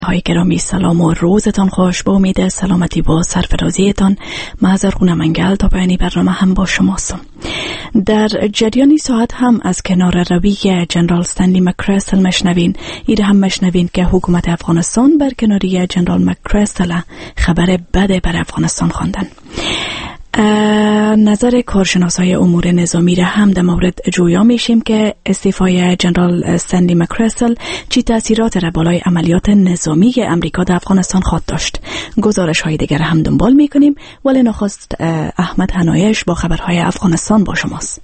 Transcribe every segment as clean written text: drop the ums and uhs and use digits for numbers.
های گرامی سلام و روزتان خوش. با امید سلامتی با سرفرازیتان محضر خونه منگل تا پایانی برنامه هم با شماست. در جریانی ساعت هم از کنار روی جنرال استنلی مکریستل مشنوین. ایره هم مشنوین که حکومت افغانستان بر کناری جنرال مکریستل خبر بده بر افغانستان خواندن. نظر کارشناسای امور نظامی را هم در مورد جویا میشیم که استعفای جنرال استنلی مکریستل چی تاثیرات را بالای عملیات نظامی امریکا در افغانستان خواهد داشت. گزارش های دیگر هم دنبال میکنیم، ولی نخست احمد حنایش با خبرهای افغانستان با شماست.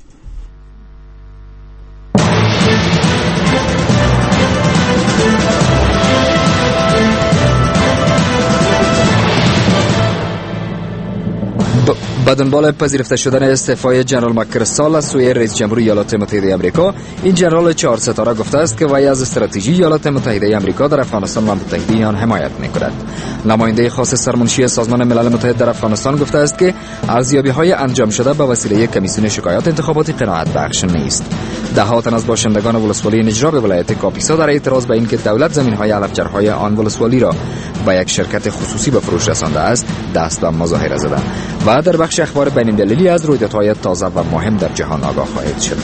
با دنبال پذیرفته شدن استعفای جنرال مکریستل از سوی رئیس جمهور ایالات متحده آمریکا، این جنرال 4 ستاره گفته است که وی از استراتژی ایالات متحده آمریکا در افغانستان و متحدین حمایت می‌کند. نماینده خاص سرمنشی سازمان ملل متحد در افغانستان گفته است که ارزیابی‌های انجام شده به وسیله کمیسیون شکایات انتخاباتی قناعت بخش نیست. ده‌ها تن از باشندگان ولسوالی نجراب ولایت کاپیسا در اعتراض به اینکه دولت زمین‌های علفجرهای آن ولسوالی را با یک شرکت خصوصی به فروش رسانده است، دست به مظاهره زدند و در بخش اخبار بین‌المللی از رویدادهای تازه و مهم در جهان آگاه خواهید شد.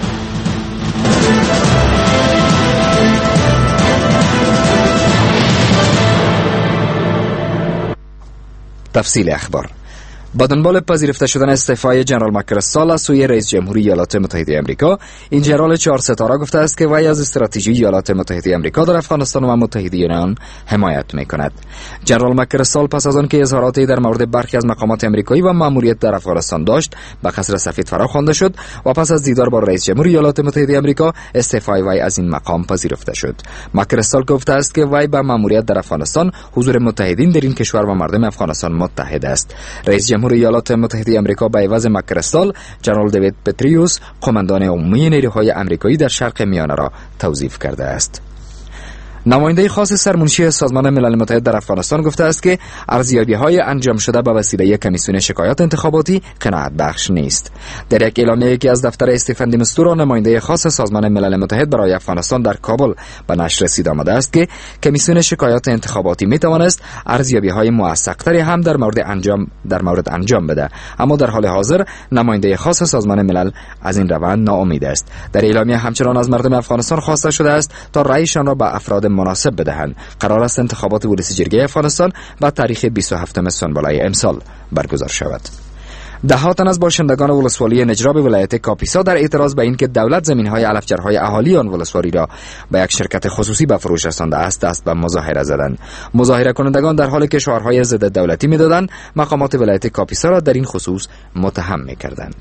تفصیل اخبار. با دنبال پذیرفته شدن استعفای جنرال مکریستل از سوی رئیس جمهور ایالات متحده آمریکا، این جنرال 4 ستاره گفته است که وی از استراتژی ایالات متحده آمریکا در افغانستان و متحدین آن حمایت می‌کند. جنرال مکریستل پس از آن که اظهاراتی در مورد برخی از مقامات آمریکایی و مأموریت در افغانستان داشت، به قصر سفید فراخوانده شد و پس از دیدار با رئیس جمهور ایالات متحده آمریکا، استعفای وی از این مقام پذیرفته شد. مکریستل گفته است که وی با مأموریت در افغانستان حضور متحدین در این کشور و مردم افغانستان متحد است. رئیس جمهور ایالات متحده آمریکا به عوض مکریستل، جنرال دیوید پتریوس، قماندان عمومی نیروهای آمریکایی در شرق میانه را توظیف کرده است. نماینده خاص سرمنشی سازمان ملل متحد در افغانستان گفته است که ارزیابی‌های انجام شده به وسیله کمیسیون شکایات انتخاباتی قناعت بخش نیست. در یک اعلامیه‌ای که از دفتر استیفن دی مستورا، نماینده خاص سازمان ملل متحد برای افغانستان در کابل به نشر رسید آمده است که کمیسیون شکایات انتخاباتی می‌توانست ارزیابی‌های موثق‌تری هم در مورد انجام بده، اما در حال حاضر نماینده خاص سازمان ملل از این روند ناامید است. در اعلامیه همچنان از مردم افغانستان خواسته شده است تا رأیشان را به افراد مناسب بدهند. قرار است انتخابات ولسی جرگه افغانستان با تاریخ 27 سنبلای امسال برگزار شود. ده‌ها تن از باشندگان ولسوالی نجراب ولایت کاپیسا در اعتراض به اینکه دولت زمین‌های علفجرهای اهالی آن ولسوالی را به یک شرکت خصوصی به فروش رسانده است، دست به مظاهره زدند. مظاهره کنندگان در حالی که شعارهای ضد دولتی می‌دادند، مقامات ولایت کاپیسا را در این خصوص متهم می‌کردند.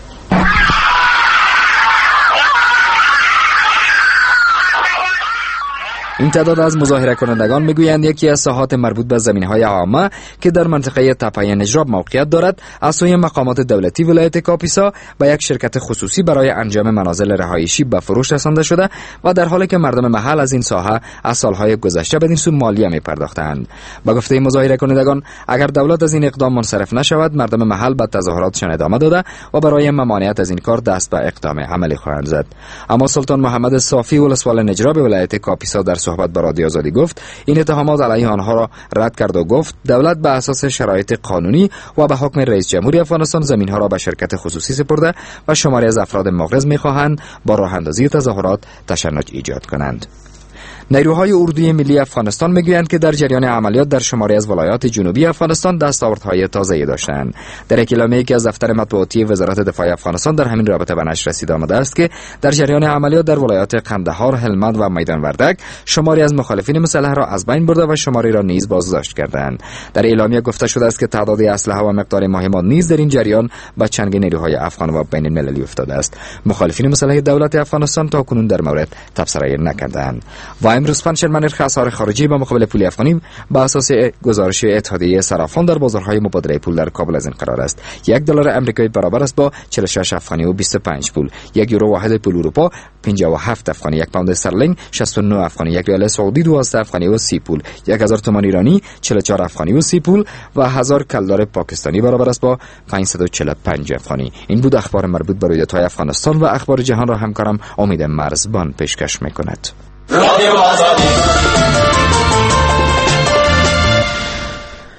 این تعداد از مظاهره کنندگان میگویند یکی از ساحات مربوط به زمین‌های عامه که در منطقه تپه نجراب موقعیت دارد، از سوی مقامات دولتی ولایت کاپیسا به یک شرکت خصوصی برای انجام منازل رهایشی به فروش رسانده شده و در حالی که مردم محل از این ساحه از سالهای گذشته بدین سو مالیه می‌پرداختند. با گفته مظاهره کنندگان، اگر دولت از این اقدام منصرف نشود، مردم محل به تظاهراتشان ادامه داده و برای ممانعت از این کار دست به اقدام عملی خواهند زد. اما سلطان محمد صافی ولسوال نجراب ولایت کاپیسا در صحبت با رادیو آزادی گفت این اتهامات علیه آنها را رد کرد و گفت دولت به اساس شرایط قانونی و به حکم رئیس جمهوری افغانستان زمین‌ها را به شرکت خصوصی سپرده و شماری از افراد مغرض می‌خواهند با راه اندازی تظاهرات تشنج ایجاد کنند. نیروهای اردوی ملی افغانستان میگویند که در جریان عملیات در شماری از ولایات جنوبی افغانستان دستاوردهای تازه‌ای داشتند. در یک اعلامیه‌ای که از دفتر مطبوعاتی وزارت دفاع افغانستان در همین رابطه به نشر رسیده آمده است که در جریان عملیات در ولایات قندهار، هلمند و میدان وردک شماری از مخالفین مسلح را از بین برده و شماری را نیز بازداشت کردند. در اعلامیه گفته شده است که تعداد اسلحه و مقدار مهمات نیز در این جریان به چنگ نیروهای افغان و بین‌المللی افتاده است. مخالفین مسلح دولت افغانستان تاکنون در مورد تبصره نکردند. امروز پنجشنبه نرخ اسعار خارجی با مقابل پول افغانی با اساس گزارش اتحادیه صرافان در بازارهای مبادله پول در کابل از این قرار است: $1 آمریکایی برابر است با 46 افغانی و 25 پول، یک یورو واحد پول اروپا 57 افغانی، یک پوند استرلینگ 69 افغانی، یک ریال سعودی 12 افغانی و 30 پول، 1000 تومان ایرانی 44 افغانی و 30 پول و 1000 کلدار پاکستانی برابر است با 545 افغانی. این بود اخبار مربوط به رویدادهای افغانستان و اخبار جهان را همکارم امید مرزبان پیشکش می‌کند. رادیو آزادی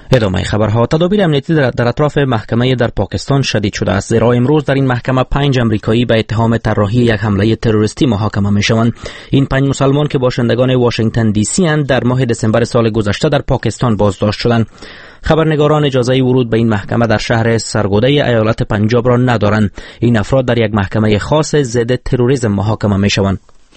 ادامه خبرها. تدابیر امنیتی در اطراف محکمه در پاکستان شدید شده است، زیرا امروز در این محکمه 5 امریکایی به اتهام طراحی یک حمله تروریستی محاکمه میشوند. این 5 مسلمان که باشندگان واشنگتن دی سی اند در ماه دسامبر سال گذشته در پاکستان بازداشت شدند. خبرنگاران اجازه ورود به این محکمه در شهر سرگوده ایالت پنجاب را ندارند. این افراد در یک محکمه خاص ضد تروریسم محاکمه میشوند.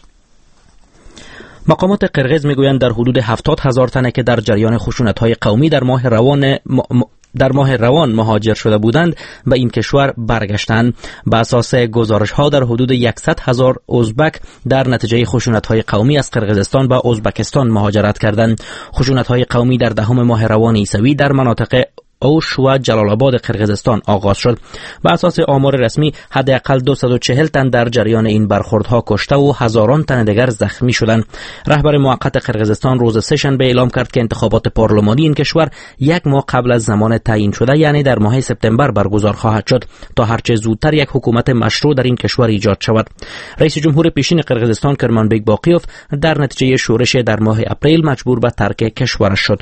مقامات قرقیز میگویند در حدود 70,000 تن که در جریان خشونت‌های قومی در ماه روان مهاجر شده بودند به این کشور برگشتند. به اساس گزارش‌ها در حدود 100,000 ازبک در نتیجه خشونت‌های قومی از قرقیزستان به ازبکستان مهاجرت کردند. خشونت‌های قومی در 10 ماه روان عیسوی در مناطق اوش و جلال آباد قرقیزستان آغاز شد. به اساس آمار رسمی حداقل 240 تن در جریان این برخوردها کشته و هزاران تن دیگر زخمی شدند. رهبر موقت قرقیزستان روز سه‌شنبه اعلام کرد که انتخابات پارلمانی این کشور 1 ماه قبل از زمان تعیین شده، یعنی در ماه سپتامبر برگزار خواهد شد تا هرچه زودتر یک حکومت مشروع در این کشور ایجاد شود. رئیس جمهور پیشین قرقیزستان کرمانبک باقیوف در نتیجه شورش در ماه اپریل مجبور به ترک کشورش شد.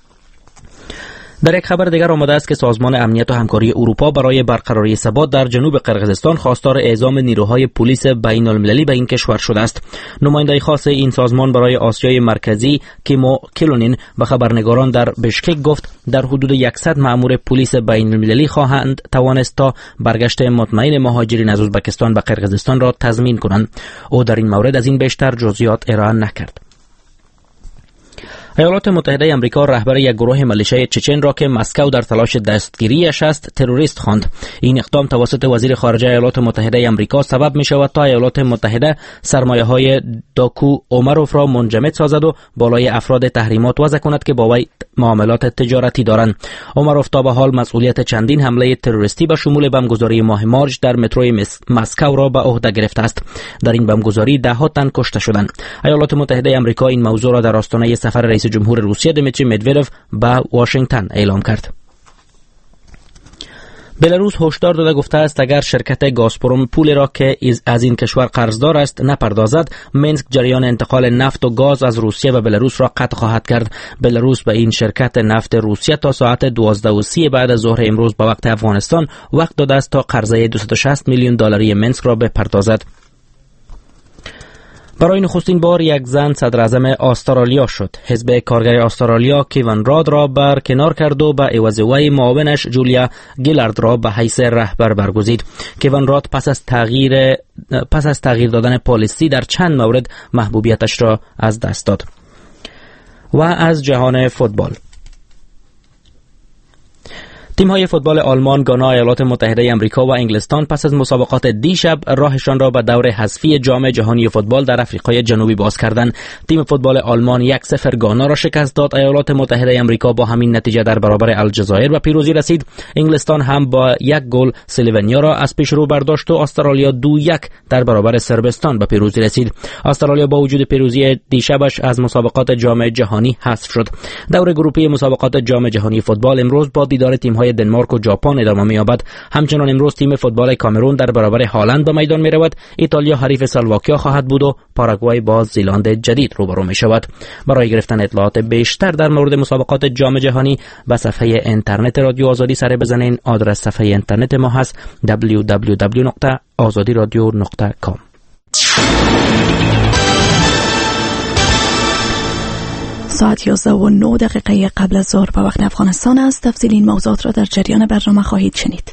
در یک خبر دیگر آمده است که سازمان امنیت و همکاری اروپا برای برقراری ثبات در جنوب قرقیزستان خواستار اعزام نیروهای پلیس بین المللی به این کشور شده است. نماینده خاص این سازمان برای آسیای مرکزی کیمو کلونین به خبرنگاران در بشکک گفت در حدود 100 مأمور پلیس بین المللی خواهند توانست تا برگشت مطمئن مهاجرین از ازبکستان به قرقیزستان را تضمین کنند. او در این مورد از این بیشتر جزئیات ارائه نکرد. ایالات متحده آمریکا رهبر یک گروه ملیشه چچن را که مسکو در تلاش دستگیریش است تروریست خواند. این اقدام توسط وزیر خارجه ایالات متحده آمریکا سبب می شود تا ایالات متحده سرمایه‌های داکو اومروف را منجمد سازد و بالای افراد تحریمات وضع کند که با وی معاملات تجارتی دارند. اومروف تا به حال مسئولیت چندین حمله تروریستی به شمول بمبگذاری ماه مارچ در متروی مسکو را به عهده گرفته است. در این بمبگذاری 10 تن کشته شدند. ایالات متحده آمریکا این موضوع را در آستانه سفر رئیس جمهور روسیه دمیتری مدودوف به واشنگتن اعلام کرد. بلاروس هشدار داده گفته است اگر شرکت گازپروم پول را که از این کشور قرضدار است نپردازد، مینسک جریان انتقال نفت و گاز از روسیه و بلاروس را قطع خواهد کرد. بلاروس به این شرکت نفت روسیه تا ساعت 12:30 بعد از ظهر امروز به وقت افغانستان وقت داده است تا قرضه 260 میلیون دلاری مینسک را بپردازد. برای نخستین بار یک زن صدر اعظم استرالیا شد. حزب کارگر استرالیا کیون راد را برکنار کرد و به عوض وی معاونش جولیا گیلارد را به حیث رهبر برگزید. کیون راد پس از تغییر دادن پالیسی در چند مورد محبوبیتش را از دست داد. و از جهان فوتبال، تیم‌های فوتبال آلمان، گانا، ایالات متحده آمریکا و انگلستان پس از مسابقات دیشب راهشان را به دور حذفی جام جهانی فوتبال در آفریقای جنوبی باز کردند. تیم فوتبال آلمان 1-0 گانا را شکست داد. ایالات متحده آمریکا با همین نتیجه در برابر الجزایر به پیروزی رسید. انگلستان هم با 1 گل اسلوونیا را از پیش رو برداشت و استرالیا 2-1 در برابر صربستان به پیروزی رسید. استرالیا با وجود پیروزی دیشبش از مسابقات جام جهانی حذف شد. دور گروهی مسابقات جام جهانی فوتبال امروز با دیدار تیم‌های دنمارک و ژاپن ادامه می‌یابد. همچنان امروز تیم فوتبال کامرون در برابر هالند به میدان می‌رود. ایتالیا حریف اسلواکیا خواهد بود و پاراگوئه با زیلند جدید روبرو می‌شود. برای گرفتن اطلاعات بیشتر در مورد مسابقات جام جهانی به صفحه اینترنت رادیو آزادی سر بزنین. آدرس صفحه اینترنت ما هست www.azadiradio.com. ساعت 11:09 قبل از ظهر به وقت افغانستان است. تفصیل این موضوعات را در جریان برنامه خواهید شنید.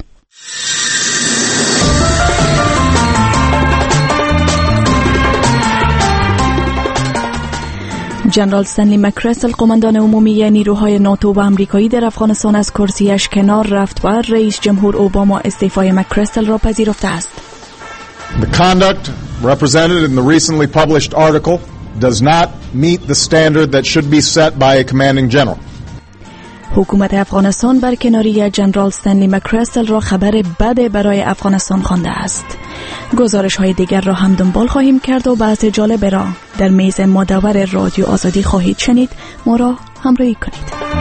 جنرال استنلی مکرستل، قماندان عمومی نیروهای ناتو و آمریکایی در افغانستان، از کرسیش کنار رفت و رئیس جمهور اوباما استعفای مکرستل را پذیرفته است. The conduct represented in the recently published article does not meet the standard that should be set by a commanding general. حکومت افغانستان برکناری جنرال استنلی مکرستل را خبر بد برای افغانستان خوانده است. گزارش های دیگر را هم دنبال خواهیم کرد و بحث جالب را در میز مدور رادیو آزادی خواهید شنید. ما را همراهی کنید.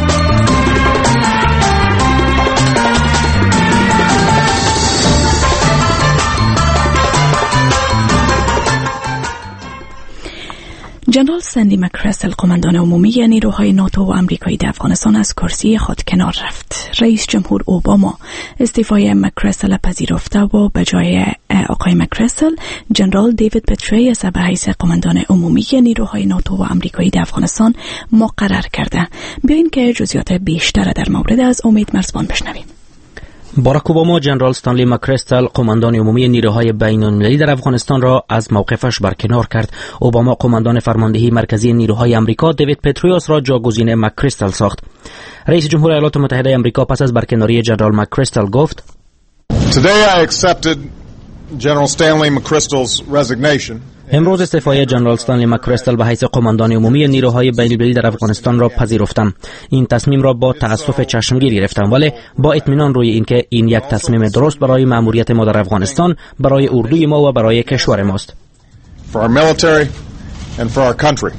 جنرال سندی مکرستل قماندان عمومی نیروهای ناتو و آمریکایی در افغانستان از کرسی خود کنار رفت. رئیس جمهور اوباما استعفای مکرستل پذیرفته و به جای آقای مکرستل جنرال دیوید پتریوس به حیث قماندان عمومی نیروهای ناتو و آمریکایی در افغانستان مقرر کرده. بیاین که جزئیات بیشتر در مورد از امید مرزبان بشنویم. باراک اوباما جنرال استانلی مکرستل قماندان عمومی نیروهای بین‌المللی در افغانستان را از موقفش برکنار کرد. اوباما قماندان فرماندهی مرکزی نیروهای آمریکا دیوید پتریوس را جاگزین مکرستل ساخت. رئیس جمهور ایالات متحده آمریکا پس از برکناری جنرال مکرستل گفت: Today I accepted General Stanley McChrystal's resignation. امروز استعفای جنرال استانلی مکرستل به حیث قماندان عمومی نیروهای بین‌المللی در افغانستان را پذیرفتم. این تصمیم را با تأسف چشمگیر گرفتم، ولی با اطمینان روی اینکه این یک تصمیم درست برای مأموریت ما در افغانستان، برای اردوی ما و برای کشور ماست. For our military and for our country.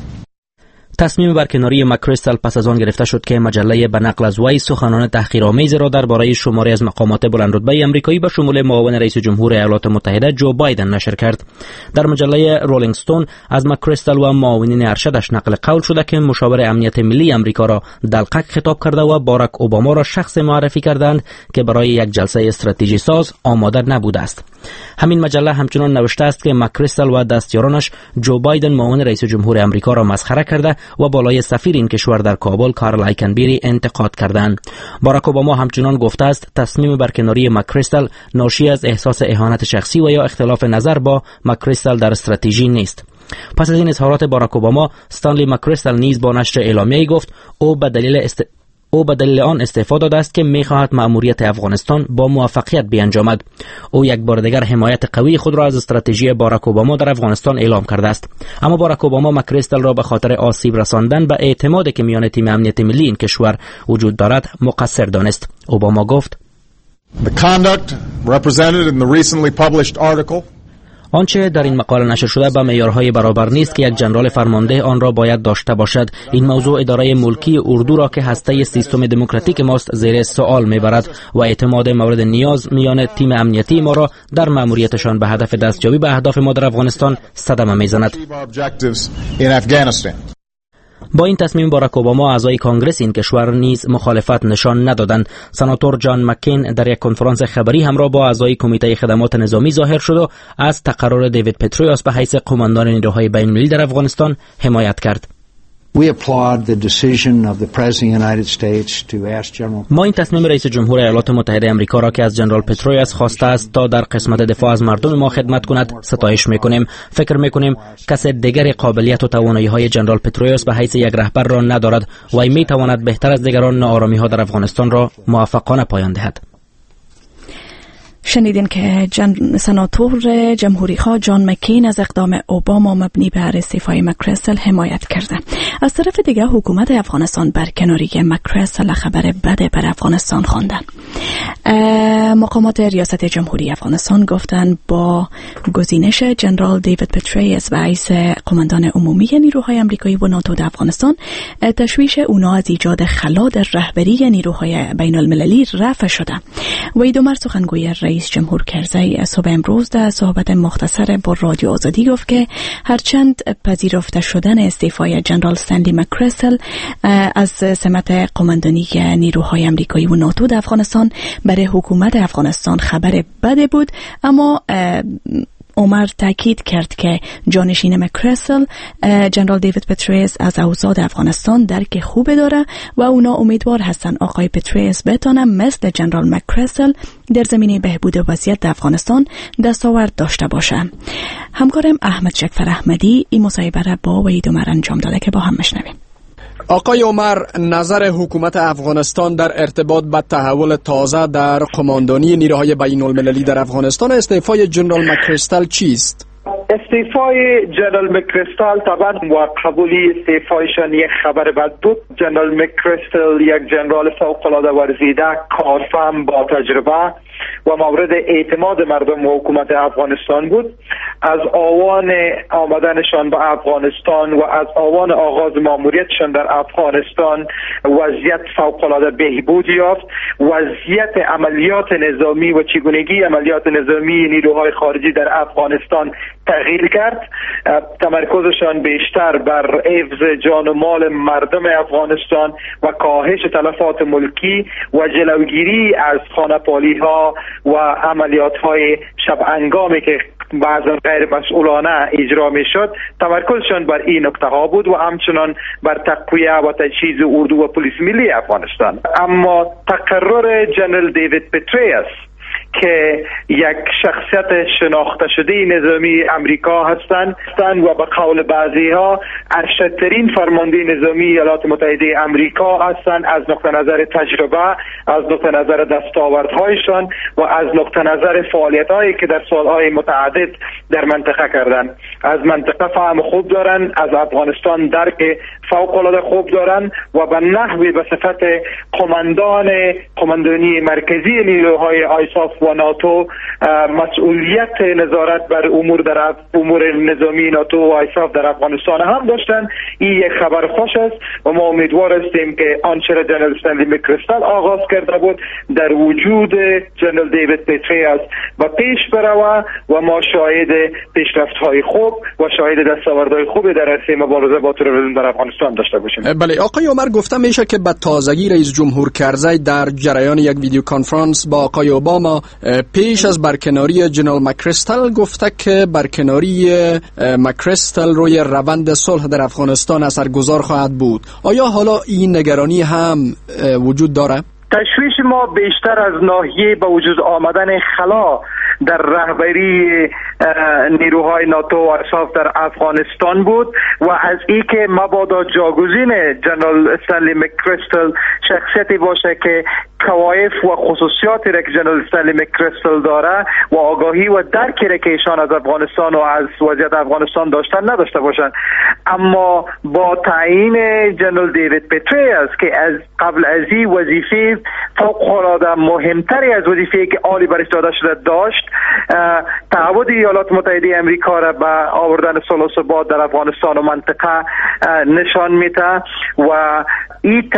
تصمیم برکناری مکرستل پس از آن گرفته شد که مجله به نقل از وی سخنان تحقیرآمیز را درباره شماری از مقامات بلندرتبه آمریکایی به شمول معاون رئیس جمهور ایالات متحده جو بایدن نشر کرد. در مجله رولینگ استون از مکرستل و معاونین ارشدش نقل قول شده که مشاور امنیت ملی آمریکا را دلقک خطاب کرده و باراک اوباما را شخص معرفی کردند که برای یک جلسه استراتژی ساز آماده نبوده است. همین مجله همچنان نوشته است که مکرستل و دستیارانش جو بایدن معاون رئیس جمهور آمریکا را مسخره کرده و بالای سفیر این کشور در کابل کارل ایکنبری انتقاد کردند. باراک اوباما همچنان گفته است تصمیم برکناری مکرستل ناشی از احساس اهانت شخصی و یا اختلاف نظر با مکرستل در استراتژی نیست. پس از این اظهارات باراک اوباما، استانلی مکرستل نیز با نشر اعلامیه‌ای گفت او به دلیل آن استعفا داده است که می‌خواهد مأموریت افغانستان با موفقیت بیانجامد. او یک بار دیگر حمایت قوی خود را از استراتژی باراک اوباما در افغانستان اعلام کرده است. اما باراک اوباما مکرستل را به خاطر آسیب رساندن به اعتمادی که میان تیم امنیت ملی این کشور وجود دارد مقصر دانست. اوباما گفت: The conduct represented in the recently published article آنچه در این مقاله نشر شده به معیارهای برابر نیست که یک جنرال فرمانده آن را باید داشته باشد. این موضوع اداره ملکی اردو را که هسته سیستم دموکراتیک ماست زیر سوال میبرد و اعتماد مورد نیاز میان تیم امنیتی ما را در مأموریتشان به هدف دستیابی به اهداف ما در افغانستان صدمه میزند. با این تصمیم باراک اوباما اعضای کانگرس این کشور نیز مخالفت نشان ندادند. سناتور جان مکین در یک کنفرانس خبری همراه با اعضای کمیته خدمات نظامی ظاهر شد و از تقرر دیوید پتریوس به حیث قماندان نیروهای بین‌المللی در افغانستان حمایت کرد. ما این تصمیم رئیس جمهور ایالات متحده آمریکا را که از جنرال پتریوس خواسته است تا در قسمت دفاع از مردم ما خدمت کند ستایش میکنیم. فکر میکنیم کس دیگر قابلیت و توانایی‌های جنرال پتریوس به حیث یک رهبر را ندارد و وی میتواند بهتر از دیگران ناآرامی‌ها در افغانستان را موفقانه پایان دهد. شنیدین که سناتور جمهوری‌خواه جان مکین از اقدام اوباما مبنی بر استعفای مکرستل حمایت کرده. از طرف دیگر حکومت افغانستان برکناری مکرستل خبر بد بر افغانستان خواندن. مقامات ریاست جمهوری افغانستان گفتند با گزینش جنرال دیوید پتریوس و رئیس قماندان عمومی نیروهای آمریکایی و ناتو در افغانستان، تشویش اونا از ایجاد خلا در رهبری نیروهای بین‌المللی رفع شده. وحید عمر سخنگوی رئیس جمهور کرزی صبح امروز در صحبت مختصر با رادیو آزادی گفت که هرچند پذیرفته شدن استعفای جنرال سندی مکرستل از سمت قماندانی نیروهای آمریکایی و ناتو در افغانستان برای حکومت افغانستان خبر بده بود، اما عمر تاکید کرد که جانشین مکرستل جنرال دیوید پتریوس از اوضاع افغانستان درک خوب داره و اونا امیدوار هستن آقای پتریوس بتونه مثل جنرال مکرستل در زمینه بهبود وضعیت افغانستان دستاورد داشته باشه. همکارم احمد شکفر احمدی این مصاحبه را با وحید عمر انجام داده که با هم بشنویم. آقای عمر، نظر حکومت افغانستان در ارتباط با تحول تازه در قماندانی نیروهای بین‌المللی در افغانستان استعفای جنرال مکرستل چیست؟ استعفای جنرال مکرستل طبعا و قبولی استعفایشان یک خبر بد بود. جنرال مکرستل یک جنرال فوق‌العاده ورزیده، کارفهم، با تجربه و مورد اعتماد مردم و حکومت افغانستان بود. از آوان آمدنشان به افغانستان و از آوان آغاز ماموریتشان در افغانستان وضعیت فوق‌العاده بهبود یافت. وضعیت عملیات نظامی و چگونگی عملیات نظامی نیروهای خارجی در افغانستان تغییر کرد. تمرکزشان بیشتر بر حفظ جان و مال مردم افغانستان و کاهش تلفات ملکی و جلوگیری از خانه‌پالی ها و عملیات های شب انگامی که بعضا غیر مسئولانه اجرا می شد، تمرکزشان بر این نکته ها بود و همچنان بر تقویه و تجهیز اردو و پلیس ملی افغانستان. اما تقرر جنرال دیوید پتریاس که یک شخصیت شناخته شده نظامی امریکا هستند و به قول بعضی ها ارشدترین فرمانده نظامی ایالات متحده امریکا هستند، از نقطه نظر تجربه، از نقطه نظر دستاوردهایشان و از نقطه نظر فعالیت‌هایی که در سالهای متعدد در منطقه کردند. از منطقه فهم خوب دارند، از افغانستان درک فوق‌العاده خوب دارند و به نحوی به صفت قماندانی مرکزی نیروهای آیساف و ناتو مسئولیت نظارت بر امور نظامی ناتو و آیساف در افغانستان هم داشتن. این یک خبر خوش است و ما امیدوار هستیم که آنچه را جنرال استنلی مکریستال آغاز کرده بود در وجود جنرال دیوید پتریاس و پیش بروه و ما شاهد پیشرفت‌های خوب و شاهد دستاوردهای خوبی در عرصه مبارزه با تروریسم در افغانستان داشته باشیم. بله آقای عمر، گفته میشه که به تازگی رئیس جمهور کرزی در جریان یک ویدیو کانفرانس با آقای اوباما پیش از برکناری جنرال مکریستال گفته که برکناری مکریستال روی روند صلح در افغانستان اثرگذار خواهد بود. آیا حالا این نگرانی هم وجود داره؟ تشویش ما بیشتر از ناحیه به وجود آمدن خلا در رهبری نیروهای ناتو و آیساف در افغانستان بود و از ای که مبادا جاگزین جنرال استنلی مکریستال شخصیتی باشه که کوایف و خصوصیاتی را که جنرال استنلی مکریستال داره و آگاهی و درکی را که ایشان از افغانستان و از وضعیت افغانستان داشتن نداشته باشند. اما با تعیین جنرال دیوید پتریاس که از قبل از این وظیفه فوق‌العاده مهمتری از وظیفه‌ای که عالی برش داده شده داشت، تعهد ایالات متحده امریکا را به آوردن صلح و ثبات در افغانستان و منطقه نشان میده و این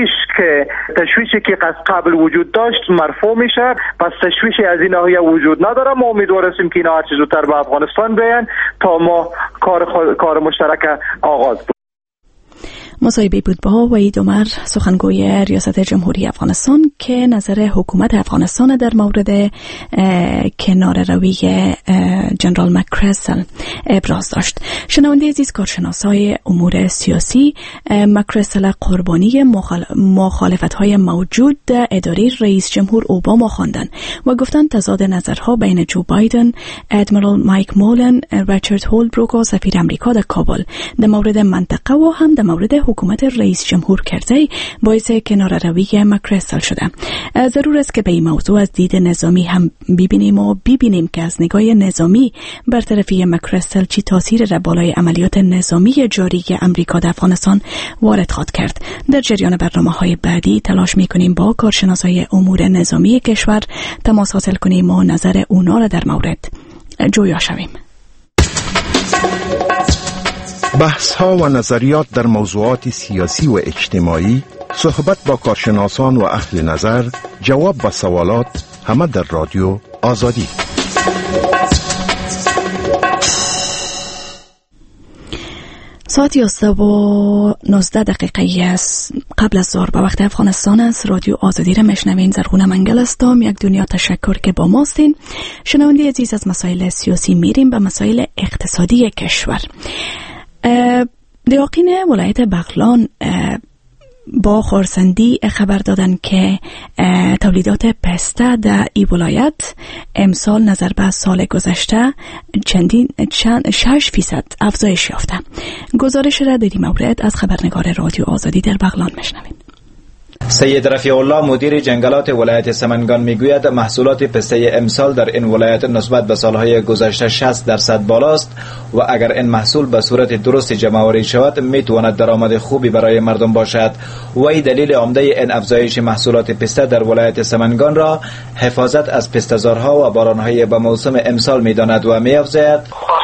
تشویشی که از قبل وجود داشت مرفوع میشه. پس تشویشی از این ناحیه وجود نداره. ما امیدوار هستیم که اینا هر چه زودتر به افغانستان بیان تا ما کار مشترک آغاز بود. مصاحبه بود با وحید عمر، سخنگوی ریاست جمهوری افغانستان که نظر حکومت افغانستان در مورد کناره‌روی جنرال مکریستال ابراز داشت. شنونده عزیز، کارشناسای امور سیاسی مکریستال قربانی مخالفت‌های موجود اداره رئیس جمهور اوباما خواندند و گفتند تضاد نظرها بین جو بایدن، ادمیرال مایک مولن، ریچارد هولبروک و سفیر امریکا در کابل در مورد منطقه و هم در مورد حکومت رئیس جمهور کرزی باعث کناره‌روی مکریستال شده. ضرور است که به این موضوع از دید نظامی هم ببینیم که از نگاه نظامی برطرفی مکریستال چی تاثیر را بالای عملیات نظامی جاری امریکا در افغانستان وارد خواهد کرد. در جریان برنامه‌های بعدی تلاش می‌کنیم با کارشناسای امور نظامی کشور تماس حاصل کنیم و نظر اونا را در مورد جویا شویم. بحث‌ها و نظریات در موضوعات سیاسی و اجتماعی، صحبت با کارشناسان و اهل نظر، جواب به سوالات، همه در رادیو آزادی. ساعت 11:19 است قبل از ظهر به وقت افغانستان است. رادیو آزادی را میشنوین. زرغونه منگل هستم. یک دنیا تشکر که با ماستین. شنونده عزیز، از مسائل سیاسی میریم به مسائل اقتصادی کشور. دیاقین ولایت بغلان با خرسندی خبر دادن که تولیدات پسته در این ولایت امسال نظر به سال گذشته 6% افزایش یافته. گزارش را در این مورد از خبرنگار رادیو آزادی در بغلان میشنوید. سید رفیع الله مدیر جنگلات ولایت سمنگان میگوید محصولات پسته امسال در این ولایت نسبت به سالهای گذشته 60% بالاست و اگر این محصول به صورت درست جمع‌آوری شود میتواند درآمد خوبی برای مردم باشد. وی دلیل عمده این افزایش محصولات پسته در ولایت سمنگان را حفاظت از پسته‌زارها و بارانهای به موسم امسال میداند و می‌افزاید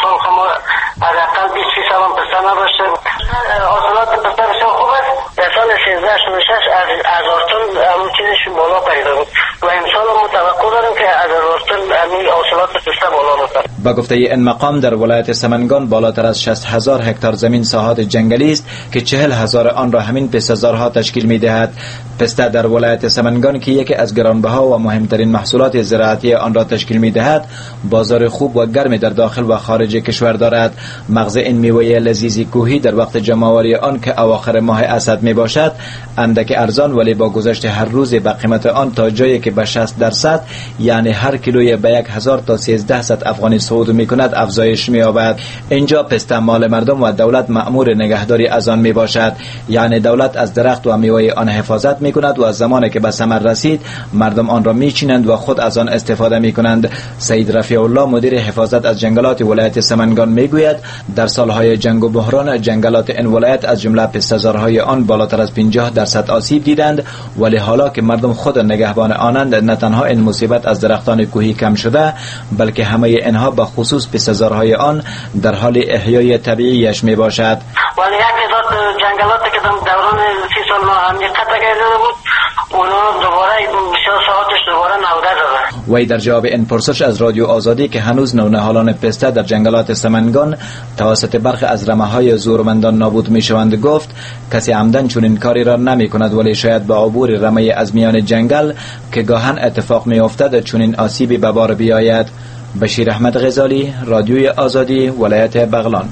سال 1366 از آرتون چیزش بالا پیدا بود و امسال ما توقع داریم که از آرتون حاصلات پسته بالا بشه. با گفته این مقام در ولایت سمنگان بالاتر از 60,000 هکتار زمین ساحات جنگلی است که 40,000 آن را همین پسته‌زارها تشکیل می‌دهد. پسته در ولایت سمنگان که یکی از گرانبها و مهمترین محصولات زراعتی آن را تشکیل می‌دهد، بازار خوب و گرمی در داخل و خارج کشور دارد. مغز این میوه لذیذ کوهی در وقت جمع‌آوری آن که اواخر ماه اسد میباشد اندک ارزان، ولی با گذشت هر روز به قیمت آن تا جایی که به 60%، یعنی هر کیلوی به 1000 تا 1300 افغانی صعود میکند افزایش می‌یابد. اینجا پسته مال مردم و دولت مأمور نگهداری از آن میباشد، یعنی دولت از درخت و میوه آن حفاظت میکند و از زمانی که به ثمر رسید مردم آن را میچینند و خود از آن استفاده میکنند. سید رفیع الله مدیر حفاظت از جنگلات ولایت سمنگان میگوید در سالهای جنگ و بحران جنگلات این ولایت از جمله پسته‌زارهای آن بالاتر از 50% آسیب دیدند، ولی حالا که مردم خود نگهبان آنند نه تنها این مصیبت از درختان کوهی کم شده، بلکه همه اینها به خصوص پسته‌زارهای آن در حال احیای طبیعیش می باشد. ولی یک تعداد جنگلاتی که در دوران 30 سال ما قطع کرده بود، اونا دوباره بسیار ساعتش دوباره نوده داده. وی در جواب این پرسش از رادیو آزادی که هنوز نونهالان پسته در جنگلات سمنگان توسط برخی از رمه‌های زورمندان نابود می‌شوند گفت کسی عمدن چنین کاری را نمی‌کند، ولی شاید با عبور رمه از میان جنگل که گاهن اتفاق می‌افتد چنین آسیبی به بار بیاید. بشیر احمد غزالی، رادیوی آزادی، ولایت بغلان.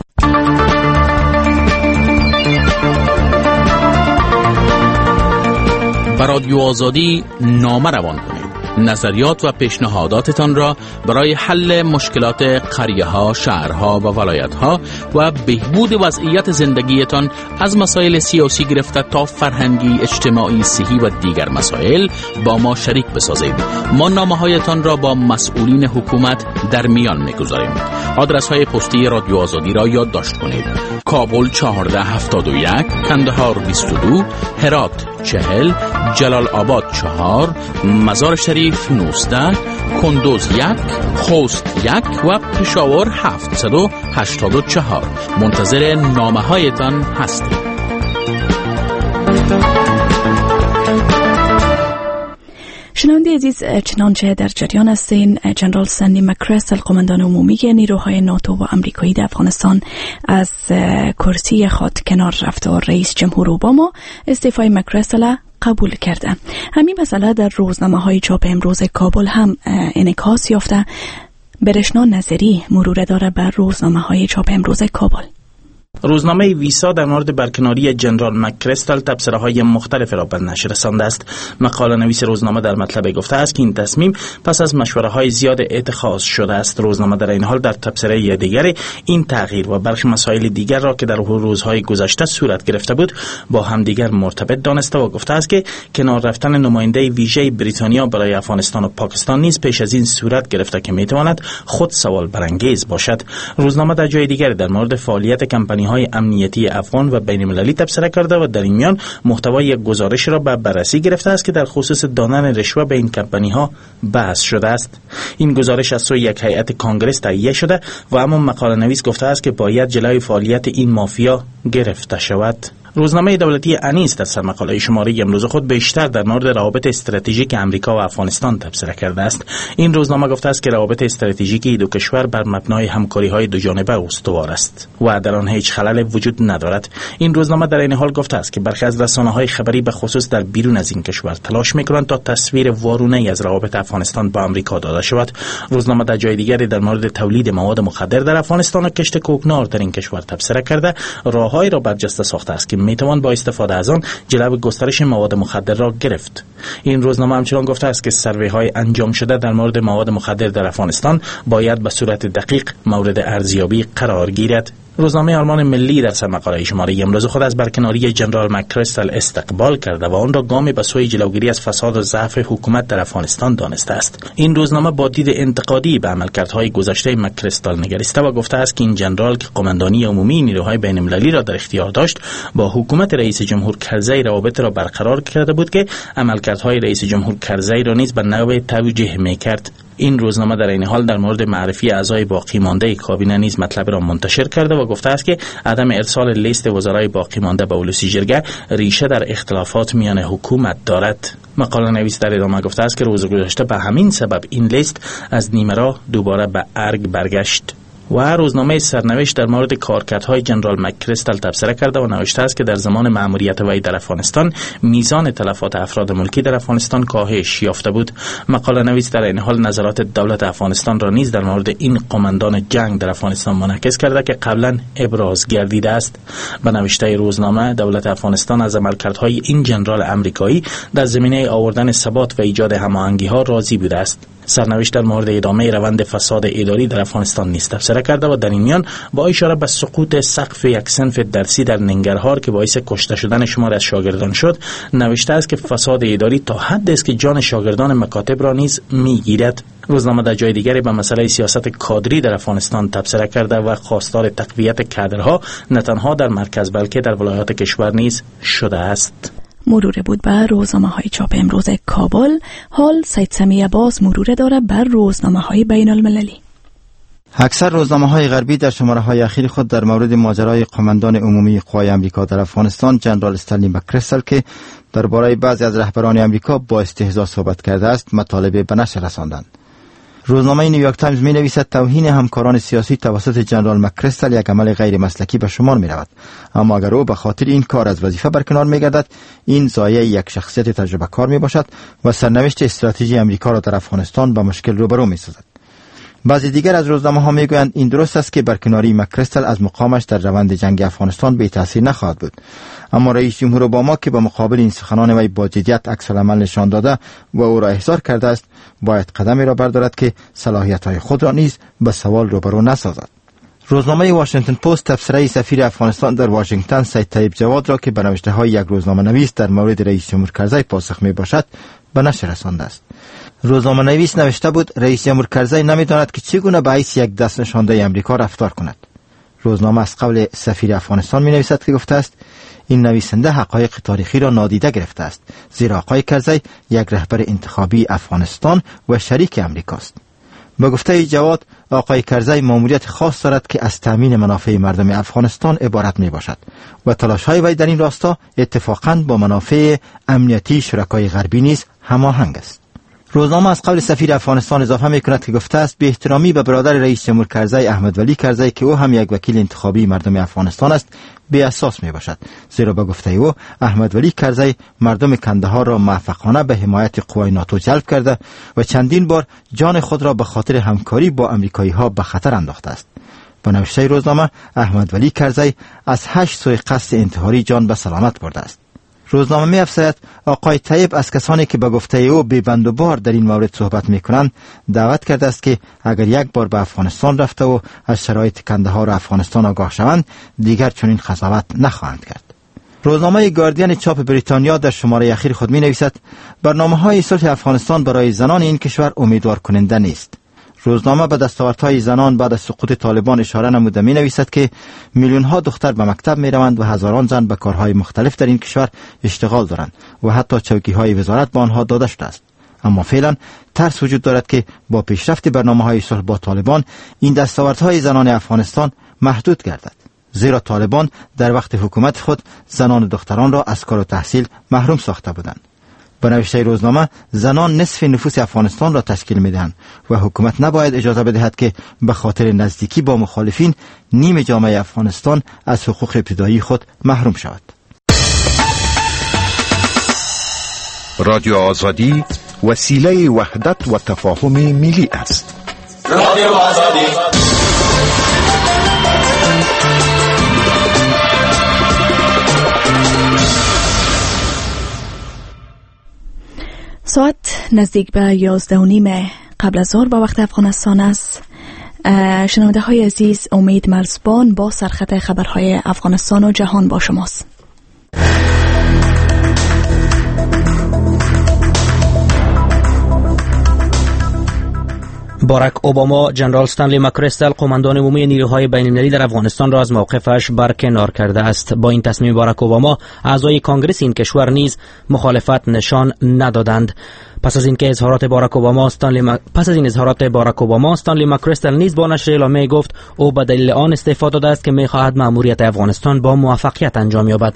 با رادیو آزادی نامه روان کنید. نظریات و پیشنهاداتتان را برای حل مشکلات قریه‌ها، شهرها و ولایت‌ها و بهبود وضعیت زندگیتان از مسائل سیاسی گرفته تا فرهنگی، اجتماعی، صحی و دیگر مسائل با ما شریک بسازید. ما نامه‌هایتان را با مسئولین حکومت در میان می‌گذاریم. آدرس‌های پستی رادیو آزادی را یادداشت کنید: کابل 1471، کندهار 22، هرات 40، جلال آباد 4، مزار شریف 19، کندوز 1، خوست 1 و پشاور 784. منتظر نامه هایتان هستیم. شنونده عزیز، چنانچه در جریان هستین، جنرال سندی مکرستل قماندان عمومی نیروهای ناتو و امریکایی در افغانستان از کرسی خود کنار رفت و رئیس جمهور اوباما استعفای مکرستل قبول کرده. همین مسئله در روزنامه‌های چاپ امروز کابل هم انعکاس یافته. برشنا نظری مرور داره بر روزنامه‌های چاپ امروز کابل. روزنامه ویسا در مورد برکناری جنرال مکرستل تبصره‌های مختلف را به نشر رسانده است. مقاله نویس روزنامه در مطلب گفته است که این تصمیم پس از مشوره‌های زیاد اتخاذ شده است. روزنامه در این حال در تبصره دیگر این تغییر و برخی مسائل دیگر را که در روزهای گذشته صورت گرفته بود با همدیگر مرتبط دانسته و گفته است که کنار رفتن نماینده ویژه بریتانیا برای افغانستان و پاکستان نیز پیش از این صورت گرفته که میتواند خود سوال برانگیز باشد. روزنامه در جای دیگر در مورد فعالیت کمپانی‌های امنیتی افغان و بین‌المللی تبصره کرده و در این میان محتوای یک گزارش را به بررسی گرفته است که در خصوص دادن رشوه به این کمپانی‌ها بحث شده است. این گزارش از سوی یک هیئت کانگرس تهیه شده و اما مقاله نویس گفته است که باید جلوی فعالیت این مافیا گرفته شود. روزنامه دولتی انیس در سرمقاله شماره امروز خود بیشتر در مورد روابط استراتژیک امریکا و افغانستان تبصره کرده است. این روزنامه گفته است که روابط استراتژیکی دو کشور بر مبنای همکاری‌های دوجانبه استوار است و در آن هیچ خلل وجود ندارد. این روزنامه در این حال گفته است که برخی از رسانه‌های خبری به خصوص در بیرون از این کشور تلاش می‌کنند تا تصویر وارونه‌ای از روابط افغانستان با امریکا داده شود. روزنامه در جای دیگری در مورد تولید مواد مخدر در افغانستان و کشت کوکنار در این کشور تبصره کرده راههایی را برجسته ساخته است که میتوان با استفاده از آن جلوی گسترش مواد مخدر را گرفت. این روزنامه همچنان گفته است که سروی‌های انجام شده در مورد مواد مخدر در افغانستان باید به صورت دقیق مورد ارزیابی قرار گیرد. روزنامه آلمان ملی در سرمقاله شماره امروز خود از برکناری جنرال مکرستل استقبال کرده و آن را گامی به سوی جلوگیری از فساد و ضعف حکومت در افغانستان دانسته است. این روزنامه با دید انتقادی به عملکردهای گذشته مکرستل نگریسته و گفته است که این جنرال که قماندانی عمومی نیروهای بین‌المللی را در اختیار داشت با حکومت رئیس جمهور کرزی روابط را برقرار کرده بود که عملکردهای رئیس جمهور کرزی را نیز به نوعی توجیه می‌کرد. این روزنامه در این حال در مورد معرفی اعضای باقی مانده کابینه نیز مطلب را منتشر کرده و گفته است که عدم ارسال لیست وزرای باقی مانده به ولسی جرگه ریشه در اختلافات میان حکومت دارد. مقاله نویس در ادامه گفته است که روز گذشته به همین سبب این لیست از نیمه راه دوباره به ارگ برگشت. و روزنامه سرنوشت در مورد کارکردهای جنرال مکریستل تبصره کرده و نوشته است که در زمان مأموریت وی در افغانستان میزان تلفات افراد ملکی در افغانستان کاهش یافته بود. مقاله نویس در این حال نظرات دولت افغانستان را نیز در مورد این قماندان جنگ در افغانستان منعکس کرده که قبلا ابراز گردیده است. به نوشته روزنامه دولت افغانستان از عملکردهای این جنرال امریکایی در زمینه آوردن ثبات و ایجاد هماهنگی‌ها راضی بوده است. سرنوشت در مورد ادامه روند فساد اداری در افغانستان نیز تبصره کرده و در این میان با اشاره به سقوط سقف یک صنف درسی در ننگرهار که باعث کشته شدن شمار از شاگردان شد نوشته است که فساد اداری تا حدی است که جان شاگردان مکاتب را نیز میگیرد. روزنامه در جای دیگری به مسئله سیاست کادری در افغانستان تبصره کرده و خواستار تقویت کادرها نه تنها در مرکز بلکه در ولایات کشور نیز شده است. مرور بود بر روزنامه های چاپ امروز کابل. حال سید سمیع باز مرور داره بر روزنامه های بین المللی. اکثر روزنامه های غربی در شماره های اخیر خود در مورد ماجرای قماندان عمومی قوای امریکا در افغانستان جنرال استنلی مکریستل که درباره بعضی از رهبران امریکا با استهزا صحبت کرده است مطالب به نشر رساندند. روزنامه نیویورک تایمز می نویسد توهین همکاران سیاسی توسط جنرال مکریستل یک عمل غیر مسلکی به شمار می رود، اما اگر او به خاطر این کار از وظیفه برکنار می گردد این ضایع یک شخصیت تجربه کار می باشد و سرنوشت استراتژی امریکا را در افغانستان به مشکل روبرو می سازد. بعضی دیگر از روزنامه ها می گویند این درست است که برکناری مکریستل از مقامش در روند جنگ افغانستان بی تاثیر نخواهد بود، اما رئیس جمهور اوباما که به مقابل این سخنان وی با جدیت عکس العمل نشان داده و او را احضار کرده است باید قدمی را بردارد که صلاحیت‌های خود را نیز به سوال روبرو نسازد. روزنامه واشنگتن پست تبصره سفیر افغانستان در واشنگتن سید طیب جواد را که به نوشته‌های یک روزنامه نویس در مورد رئیس جمهور کرزی پاسخ می باشد به نشر رسانده است. روزنامه نویس نوشته بود رئیس جمهور کرزی نمی‌داند که چگونه به حیث یک دست نشانده امریکا رفتار کند. روزنامه از قول سفیر افغانستان می نویسد که گفته است این نویسنده حقایق تاریخی را نادیده گرفته است، زیرا آقای کرزی یک رهبر انتخابی افغانستان و شریک امریکاست. به گفته جواد آقای کرزی ماموریت خاص دارد که از تامین منافع مردم افغانستان عبارت می باشد و تلاش‌های وی در این راستا اتفاقاً با منافع امنیتی شرکای غربی نیز هماهنگ است. روزنامه از قول سفیر افغانستان اضافه می‌کند که گفته است به احترامی به برادر رئیس جمهور کرزی احمد ولی کرزی که او هم یک وکیل انتخابی مردم افغانستان است بی اساس می باشد، زیرا به گفته او احمد ولی کرزی مردم کندهار را موفقانه به حمایت قوای ناتو جلب کرده و چندین بار جان خود را به خاطر همکاری با امریکایی ها به خطر انداخته است. به نوشته روزنامه احمد ولی کرزی از 8 سوی قصد انتحاری جان به سلامت برده است. روزنامه می افزاید آقای طیب از کسانی که به گفته او بی بند و بار در این مورد صحبت می کنند دعوت کرده است که اگر یک بار به افغانستان رفته و از شرایط کندهار و افغانستان آگاه شوند دیگر چنین قضاوت نخواهند کرد. روزنامه گاردین چاپ بریتانیا در شماره اخیر خود می نویسد برنامه‌های صلح افغانستان برای زنان این کشور امیدوار کننده نیست. روزنامه به دستاوردهای زنان بعد از سقوط طالبان اشاره نموده می نویسد که میلیون‌ها دختر به مکتب می روند و هزاران زن به کارهای مختلف در این کشور اشتغال دارند و حتی چوکی‌های وزارت به آنها داده شده است. اما فعلا ترس وجود دارد که با پیشرفت برنامه‌های صلح با طالبان این دستاوردهای زنان افغانستان محدود گردد، زیرا طالبان در وقت حکومت خود زنان و دختران را از کار و تحصیل محروم ساخته بودند. به نوشته روزنامه زنان نصف نفوس افغانستان را تشکیل می‌دهند و حکومت نباید اجازه بدهد که به خاطر نزدیکی با مخالفین نیم جامعه افغانستان از حقوق ابتدایی خود محروم شود. رادیو آزادی وسیله وحدت و تفاهم ملی است. رادیو آزادی ساعت نزدیک به 11:30 قبل از ظهر به وقت افغانستان است. شنونده های عزیز، امید مرزبان با سرخط خبرهای افغانستان و جهان با شماست. باراک اوباما جنرال استنلی مکریستل قماندان عمومی نیروهای بین‌المللی در افغانستان را از موقفش برکنار کرده است. با این تصمیم باراک اوباما اعضای کانگرس این کشور نیز مخالفت نشان ندادند. پس از این اظهارات باراک اوباما استنلی مکریستل نیز با نشر اعلامیه گفت او به دلیل آن استعفا داده است که می‌خواهد مأموریت افغانستان با موفقیت انجام یابد.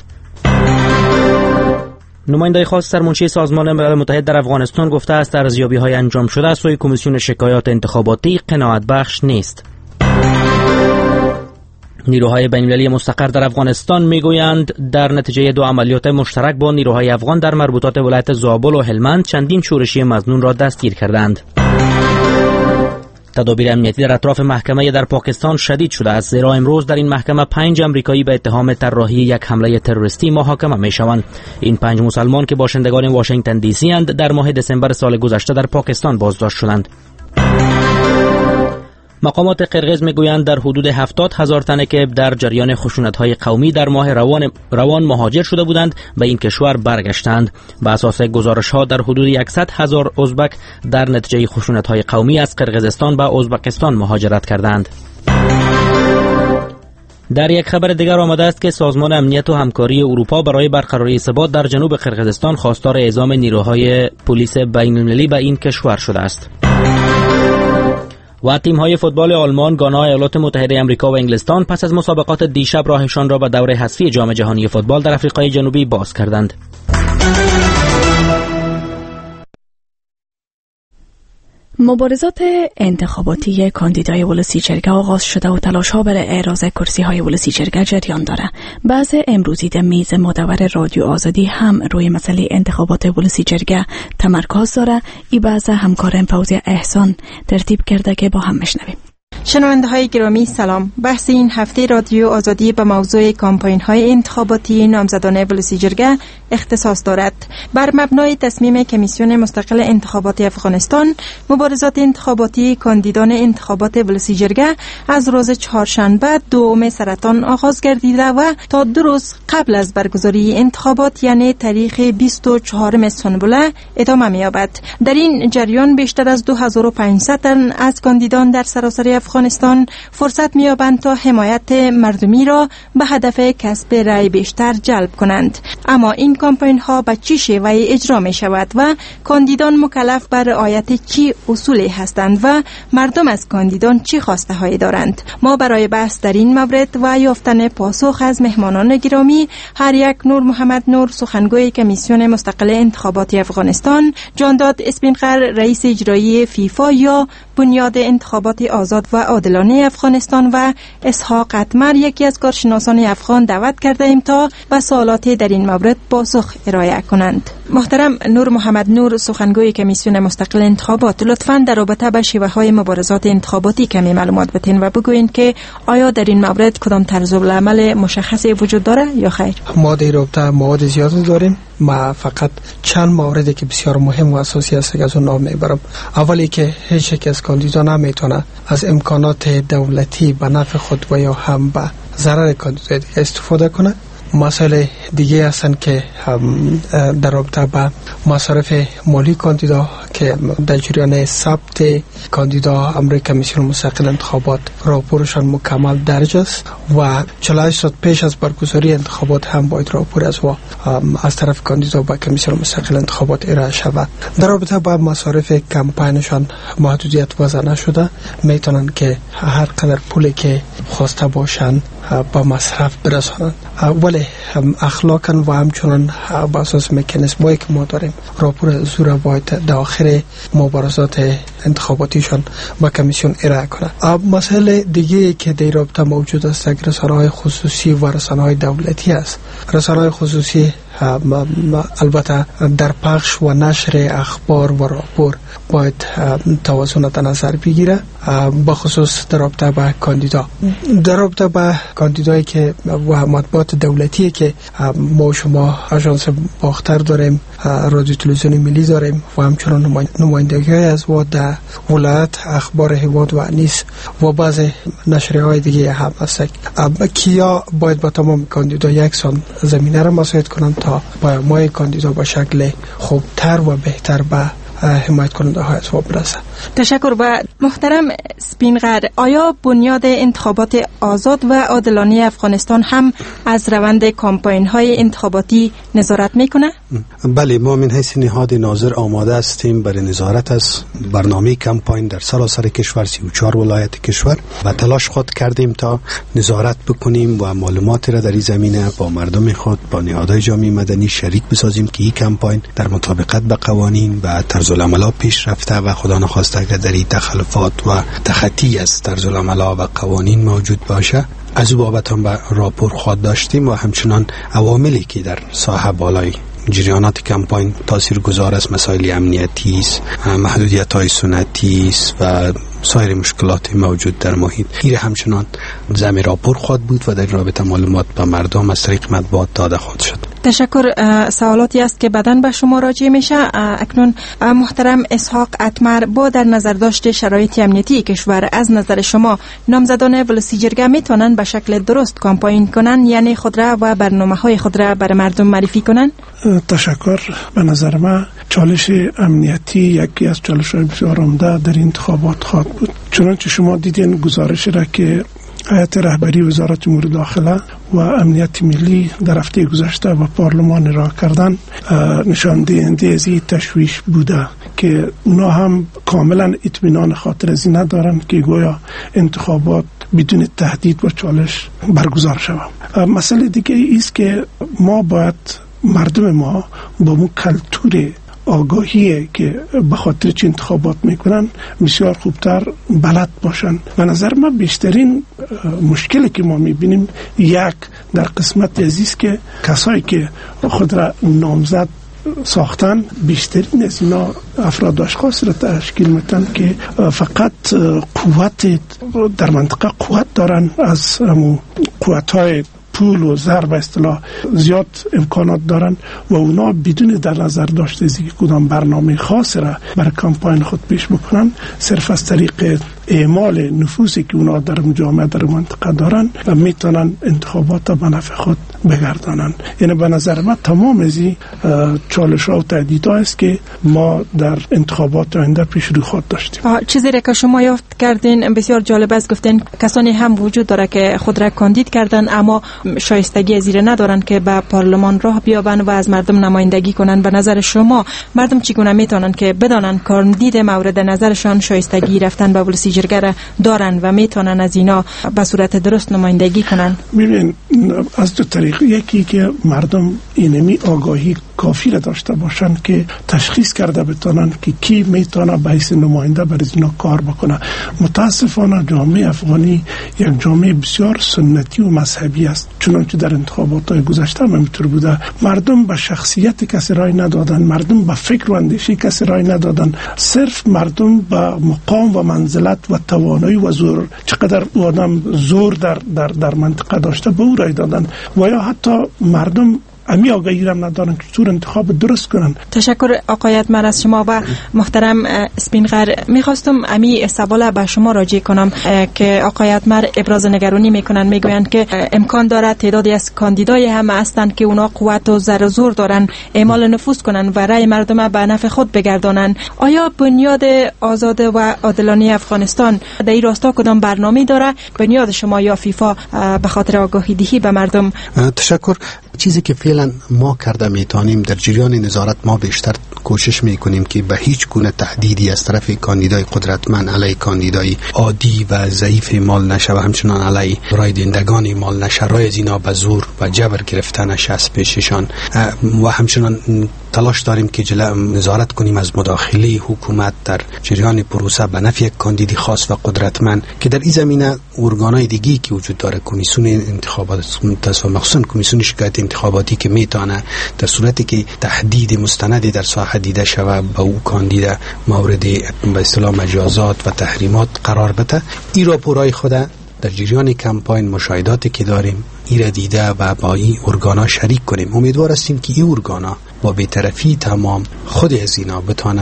نماینده خاص سرمنشی سازمان ملل متحد در افغانستان گفته است ارزیابی‌های انجام شده از سوی کمیسیون شکایات انتخاباتی قناعت بخش نیست. نیروهای بین‌المللی مستقر در افغانستان میگویند در نتیجه 2 عملیات مشترک با نیروهای افغان در مربوطات ولایت زابل و هلمند چندین شورشی مظنون را دستگیر کردند. تدابیر امنیتی در اطراف محکمه در پاکستان شدید شده است، زیرا امروز در این محکمه 5 امریکایی به اتهام طراحی یک حمله تروریستی محاکمه میشوند. این 5 مسلمان که باشندگان واشنگتن دی سی اند در ماه دسامبر سال گذشته در پاکستان بازداشت شدند. مقامات قرقیز میگویند در حدود 70,000 تن که در جریان خشونت‌های قومی در ماه روان مهاجر شده بودند به این کشور برگشتند. به اساس گزارش‌ها در حدود 100,000 ازبک در نتیجه خشونت‌های قومی از قرقیزستان به ازبکستان مهاجرت کردند. در یک خبر دیگر آمده است که سازمان امنیت و همکاری اروپا برای برقراری ثبات در جنوب قرقیزستان خواستار اعزام نیروهای پلیس بین‌المللی به این کشور شده است. و تیم‌های فوتبال آلمان، گانا، ایالات متحده آمریکا و انگلستان پس از مسابقات دیشب راهشان را به دور حذفی جام جهانی فوتبال در آفریقای جنوبی باز کردند. مبارزات انتخاباتی کاندیدای ولسی جرگه آغاز شده و تلاش‌ها برای اعراض کرسی‌های ولسی جرگه جریان داره. بعض امروزی در میز مدور رادیو آزادی هم روی مسئله انتخابات ولسی جرگه تمرکز داره. ای بعض همکارم فوزی احسان ترتیب کرده که با هم مشنویم. شنونده های گرامی سلام. بحث این هفته رادیو آزادی به موضوع کامپاین های انتخاباتی نامزدان ولسی جرگه اختصاص دارد. بر مبنای تصمیم کمیسیون مستقل انتخابات افغانستان، مبارزات انتخاباتی کاندیدان انتخابات ولسی جرگه از روز چهارشنبه 2 سرطان آغاز گردیده و تا 2 روز قبل از برگزاری انتخابات یعنی تاریخ 24 سنبله ادامه می‌یابد. در این جریان بیشتر از 2500 تن از کاندیدان در سراسر افغانستان فرصت می‌یابند تا حمایت مردمی را به هدف کسب رأی بیشتر جلب کنند. اما این کمپین ها به چه شیوهی اجرا می شود و کاندیدان مکلف بر رعایت چه اصولی هستند و مردم از کاندیدان چه خواسته هایی دارند؟ ما برای بحث در این مورد و یافتن پاسخ از مهمانان گرامی هر یک نور محمد نور سخنگوی کمیسیون مستقل انتخابات افغانستان، جانداد اسپینقر رئیس اجرایی فیفا یا بنیاد انتخابات آزاد و عادلانه افغانستان و اسحاق اتمر یکی از کارشناسان افغان دعوت کرده ایم تا به سوالات در این مورد پاسخ ارائه کنند. محترم نور محمد نور سخنگوی کمیسیون مستقل انتخابات، لطفاً در رابطه با شیوه‌های مبارزات انتخاباتی کمی معلومات بدین و بگویید که آیا در این مورد کدام طرز العمل مشخصی وجود داره یا خیر؟ ما در رابطه مواد زیادی داریم. ما فقط چند موردی که بسیار مهم و اساسی است که از اون نام میبرم. اولی که هیچ یک از کاندیدان نمیتونه از امکانات دولتی به نفع خود و یا هم به ضرر کاندیدای دیگه استفاده کنه. مسئله دیگه هستن که در رابطه با مصارف مالی کاندیدا که در جریان ثبت کاندیدا امر کمیسیون مستقل انتخابات راپورشان مکمل درج است و 48 ساعت پیش از برگزاری انتخابات هم باید راپور از طرف کاندیدا با کمیسیون مستقل انتخابات ارائه شود. در رابطه با مصارف کمپینشان محدودیت وضع نشده، میتونن که هر قدر پولی که خواسته باشن با مصرف برسانند، ولی اخلاقاً و همچنان با اساس مکانیزمایی که ما داریم راپور زور باید در آخر مبارزات انتخاباتیشان با کمیسیون ارائه کنند. مسئله دیگه که در رابطه موجود است رسانه‌های خصوصی و رسانه‌های دولتی است. رسانه‌های خصوصی البته در پخش و نشر اخبار و راپور باید توازن در نظر بگیره، بخصوص در رابطه با کاندیدا. در رابطه با کاندیدایی که و مطبوعات دولتی که ما شما آژانس باختر داریم، رادیو تلویزیون ملی داریم و همچنان نمایندگی‌های از و در ولایت اخبار هیواد و انیس و بعض نشریه‌های دیگه هم هست. کیا باید با تمام کاندیدا یکسان زمینه را مساعد کنند تا با ما کاندیدا با شکل خوبتر و بهتر به حمایت کننده های اسباب برسه. تشکر. و محترم سپینغر، آیا بنیاد انتخابات آزاد و عادلانه افغانستان هم از روند کمپاین های انتخاباتی نظارت میکنه؟ بله، ما من حیث نهاد ناظر آماده هستیم برای نظارت از برنامه کمپاین در سراسر کشور، 34 ولایت کشور، و تلاش خود کردیم تا نظارت بکنیم و معلومات را در این زمینه با مردم خود، با نهادهای جامعه مدنی شریک بسازیم که این کمپاین در مطابقت به قوانین و طرز العمل پیش رفته و خدا نخواسته اگر در این تخلفات و تخطی از طرز العمل و قوانین موجود باشه، از او بابت هم به راپور خود داشتیم و همچنان عواملی که در ساحه بالای جریانات کمپاین تاثیرگذار است، مسائل امنیتی است، محدودیت‌های سنتی است و سایر مشکلات موجود در محیط، این همچنان ضمن راپور خود بود و در رابطه معلومات به مردم از طریق مطبوعات داده خود شد. تشکر. سوالاتی است که بعداً به شما راجع میشه. اکنون محترم اسحاق اتمر، با در نظر داشت شرایط امنیتی کشور، از نظر شما نامزدان ولسی جرگه میتونن به شکل درست کمپاین کنن، یعنی خود را و برنامه‌های خود را برای مردم معرفی کنن؟ تشکر. به نظر من چالش امنیتی یکی از چالش‌های بسیار عمده در انتخابات خواهد بود. چنانچه شما دیدین گزارش را که هیئت رهبری وزارت امور داخله و امنیت ملی در هفته گذشته و پارلمان را کردن، نشان دهنده از این تشویش بوده که اونا هم کاملا اطمینان خاطر از این ندارن که گویا انتخابات بدون تهدید و چالش برگزار شود. مسئله دیگه ایست که ما باید مردم ما با اون کلتور آگاهی که به خاطر چه انتخابات میکنن بسیار خوبتر بلد باشن. به نظر من بیشترین مشکلی که ما میبینیم یک در قسمت عزیز که کسایی که خود را نامزد ساختن بیشترین از اینا افراد و اشخاص را تشکیل میتن که فقط قوت در منطقه قوت دارن، از قوت‌های پول و زر به اصطلاح زیاد امکانات دارن و اونا بدون در نظر داشته از کدام برنامه خاص را برای کمپاین خود پیش بکنن، صرف از طریق اعمال نفوذی که اونا در جامعه در منطقه دارن و میتونن انتخابات به نفع خود بگردانن. یعنی به نظر من تمام از این چالش ها و تهدیدها است که ما در انتخابات آینده پیش رو خود داشتیم. چیزی را که شما یافت کردین بسیار جالب است. گفتین کسانی هم وجود داره که خود را کاندید کردن اما شایستگی از این ندارن که به پارلمان راه بیابن و از مردم نمایندگی کنن. به نظر شما مردم چگونه میتونن که بدانن کاندید مورد نظرشان شایستگی رفتن به ولسی جرگه دارن و میتونن از اینا به صورت درست نمایندگی کنن؟ ببین، از دو طریق، یکی که مردم اینمی آگاهی کافی را داشته باشن که تشخیص کرده بتونن که کی میتونه به حیث نماینده برای اینا کار بکنه. متاسفانه جامعه افغانی یک جامعه بسیار سنتی و مذهبی است، چنانچه در انتخابات های گذشته هم اینطور بوده. مردم به شخصیت کسی رای ندادن، مردم به فکر و اندیشه کسی رای ندادن، صرف مردم به مقام و منزلت و توانایی و زور، چقدر آدم زور در منطقه داشته به او رای دادن و یا حتی مردم امی آگاهی را ندارن که چطور انتخاب درست کنن. تشکر آقای اتمر از شما. و محترم سپینغر، میخواستم امی سوال به شما راجع کنم که آقای اتمر ابراز نگرانی میکنن، میگویند که امکان دارد تعدادی از کاندیدای هم هستند که اونا قوت و زر و زور دارن اعمال نفوذ کنن و رای مردم به نفع خود بگردانن. آیا بنیاد آزاد و عادلانه افغانستان در این راستا کدام برنامه داره؟ بنیاد شما یا فیفا به خاطر آگاهی دهی به مردم؟ تشکر. چیزی که فعلا ما کرده میتونیم در جریان نظارت، ما بیشتر کوشش میکنیم که به هیچ گونه تهدیدی از طرف کاندیدای قدرتمند علیه کاندیدای عادی و ضعیف مال نشه و همچنان علیه رای دهندگان مال نشه، رای از اینا به زور و جبر گرفته نشه از پیششان و همچنان تلاش داریم که نظارت کنیم از مداخله حکومت در جریان پروسه به نفع کاندیدی خاص و قدرتمند که در این زمینه ارگانهای دیگی که وجود داره، کمیسیون انتخابات و مخصوصا کمیسیون شکایت انتخاباتی که میتونه در صورتی که تهدید مستندی در ساحه دیده شوه به او کاندید مورد به اصطلاح مجازات و تحریمات قرار بده، این راپورهای خود در جریان کمپاین مشاهداتی که داریم ایره دیده و با این ارگانا شریک کنیم. امیدوار هستیم که این ارگانا با بی‌طرفی تمام خود از اینا بتانن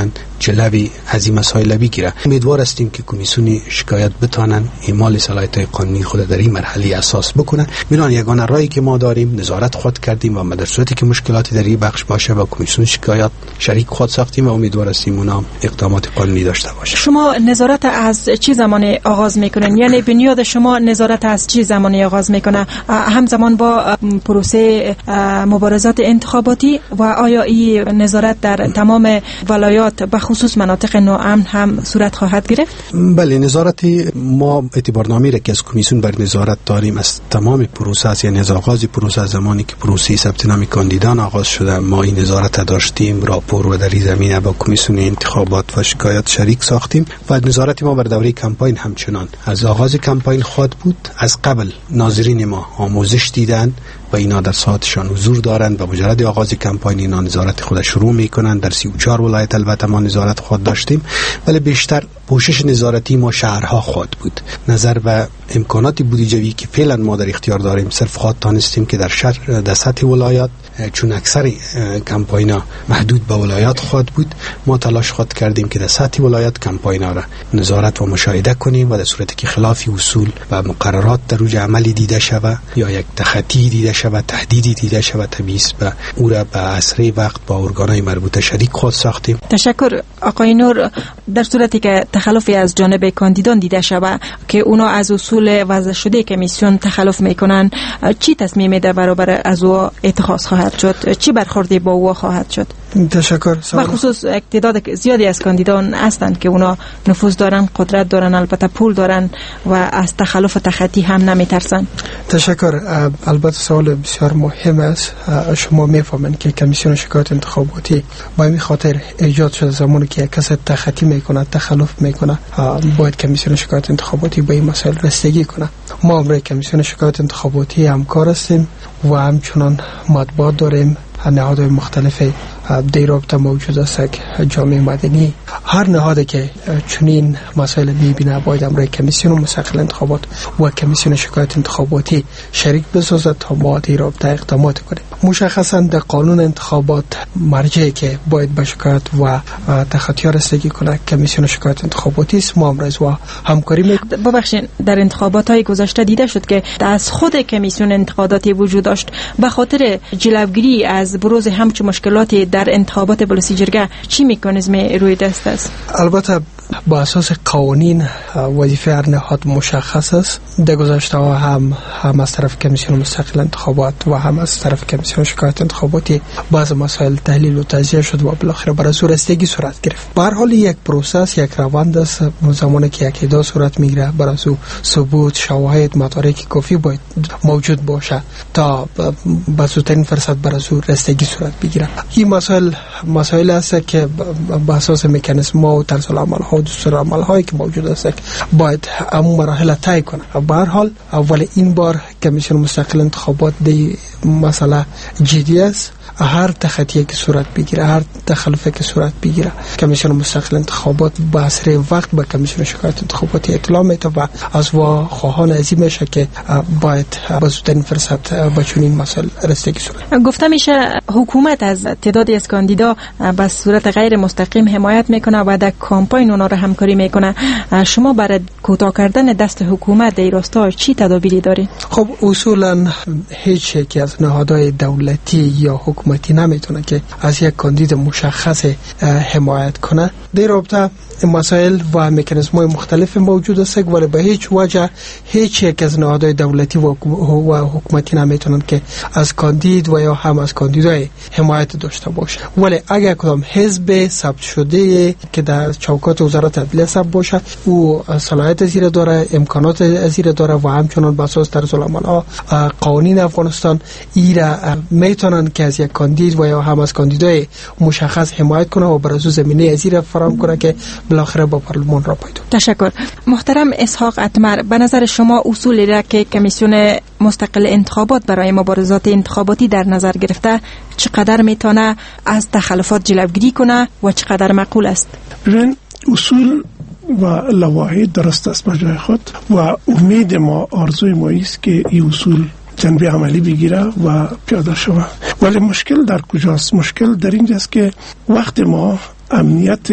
جلوی از این مسائل بگیره. امیدوار هستیم که کمیسیون شکایت بتانن اعمال صلاحیت قانونی خود در این مرحله اساس بکنن. میران یگانه راهی که ما داریم نظارت خود کردیم و در صورتی که مشکلاتی در این بخش باشه با کمیسیون شکایت شریک خود ساختیم و امیدوار هستیم اونا اقدامات قانونی داشته باشه. شما نظارت از چه زمانی آغاز میکنن؟ یعنی بنیاد شما نظارت از چه زمانی آغاز میکنه؟ همزمان با پروسه مبارزات انتخاباتی و آیا این نظارت در تمام ولایات به خصوص مناطق ناامن هم صورت خواهد گرفت؟ بله، نظارت ما اعتبارنامه را که از کمیسیون بر نظارت داریم از تمام پروسه، یعنی از آغاز پروسه زمانی که پروسه ثبت نام کاندیدان آغاز شده ما این نظارت داشتیم، راپور و در این زمینه با کمیسیون انتخابات و شکایت شریک ساختیم و نظارت ما بر دوره کمپاین همچنان از آغاز کمپاین خود بود. از قبل ناظرین ما آموزش دیدن و اینا در ساعتشان حضور دارند و مجرد آغاز کمپاین اینا نظارت خود شروع میکنند. در 34 ولایت البته ما نظارت خود داشتیم، ولی بیشتر پوشش نظارتی ما شهرها خود بود. نظر به امکانات بودجه‌ای که فعلا ما در اختیار داریم صرف خود تانستیم که در شهر در سطح ولایات، چون اکثر کمپاینا محدود به ولایات خود بود، ما تلاش خود کردیم که در سطح ولایات کمپاینا را نظارت و مشاهده کنیم و در صورتی که خلاف اصول و مقررات در روی عملی دیده شود یا یک تخطی دیده شود، تهدیدی دیده شود، تبعیض به او را به اسرع وقت با ارگانهای مربوطه شریک خود ساختیم. تشکر آقای نور. در صورتی که تخلفی از جانب کاندیدان دیده شود که اونا از اصول وضع شده کمیسیون تخلف میکنن، چی تصمیم در برابر از او اتخاذ خواهد شد؟ چی برخوردی با او خواهد شد؟ تشکر. به خصوص تعداد زیادی از کاندیدان هستند که اونا نفوذ دارن، قدرت دارن، البته پول دارن و از تخلف و تخطی هم نمیترسن. تشکر. البته سوال بسیار مهم است. شما میفهمین که کمیسیون شکایت انتخاباتی با این خاطر ایجاد شده زمانی که کسی تخطی میکنه، تخلف میکنه، باید کمیسیون شکایت انتخاباتی به این مسائل رسیدگی کنه. ما برای کمیسیون شکایت انتخاباتی همکار هستیم و همچنان مطبوعات داریم، نهادهای مختلف در رابطه موجود است، جامعه مدنی، هر نهادی که چنین مسائل میبینه باید امر کمیسیون مستقل انتخابات و کمیسیون شکایت انتخاباتی شریک بسازد تا ما در رابطه اقدامات کنیم. مشخصا در قانون انتخابات مرجعی که باید به شکایت و تخطی رسیدگی کنه کمیسیون شکایت انتخاباتی است. ما امروز و همکاری ببخشید در انتخابات های گذشته دیده شد که از خود کمیسیون انتخاباتی وجود داشت به خاطر جلوگیری از بروز همچون مشکلاتی در انتخابات بلوسی جرگه چی مکانیزمی روی دست است؟ البته با اساس قوانین وظیفه هر نهاد مشخص است. در گذشته هم از طرف کمیسیون مستقل انتخابات و هم از طرف کمیسیون شکایت انتخاباتی بعض مسائل تحلیل و تجزیه شد و بالاخره برای رسیدگی صورت گرفت. به هر حال یک پروسس، یک روند است. زمانی که یک ادعا صورت میگیره برای ثبوت، شواهد، مدارک کافی باید موجود باشه تا به زودترین فرصت برای رسیدگی صورت بگیره. این مسائل است که به اساس مکانیزم و طرز العمل ها و دستور عمل هایی که موجود است باید همون مراحل طی کنه. به هر حال اول این بار کمیسیون مستقل انتخابات دی مسئله جدی است. هر تخطی که صورت بگیره، هر تخلفی که صورت بگیره، کمیسیون مستقل انتخابات با اسرع وقت به کمیسیون شکایت انتخاباتی اطلاع میده و از وا خواهان عزیز میشه که باید به زودترین فرصت به چنین مسائل رسیدگی صورت. گفته میشه حکومت از تعدادی از کاندیدا به صورت غیر مستقیم حمایت میکنه و در کمپاین اونا رو همکاری میکنه. شما برای کوتاه کردن دست حکومت در راستا چی تدابیری دارید؟ خب اصولا هیچ یکی از نهادهای دولتی یا حکومتی نمیتونه که از یک کاندید مشخص حمایت کنه. در رابطه مسائل و مکانیزم‌های مختلف موجود است ولی به هیچ وجه هیچ یک از نهادهای دولتی و حکومتی نمیتونن که از کاندید و یا هم از کاندیدای حمایت داشته باشه. ولی اگر کدام حزب ثبت شده که در چوکات وزارت عدلیه ثبت باشه او صلاحیت زیر داره، امکانات زیر داره و همچنان بر اساس طرز العمل قوانین افغانستان ایرا میتونن که از یک کاندید و یا هم از کاندیدای مشخص حمایت کنه و بر اساس زمینه ازیر فراهم کنه که بالاخره با پارلمان را پیدا. تشکر. محترم اسحاق اتمر، به نظر شما اصولی را که کمیسیون مستقل انتخابات برای مبارزات انتخاباتی در نظر گرفته چقدر میتونه از تخلفات جلوگیری کنه و چقدر معقول است؟ ببین اصول و لواحق درست است به جای خود و امید ما، آرزوی ما است که این اصول جنبه عملی بگیره و پیاده شود. ولی مشکل در کجاست؟ مشکل در اینجاست که وقت ما امنیت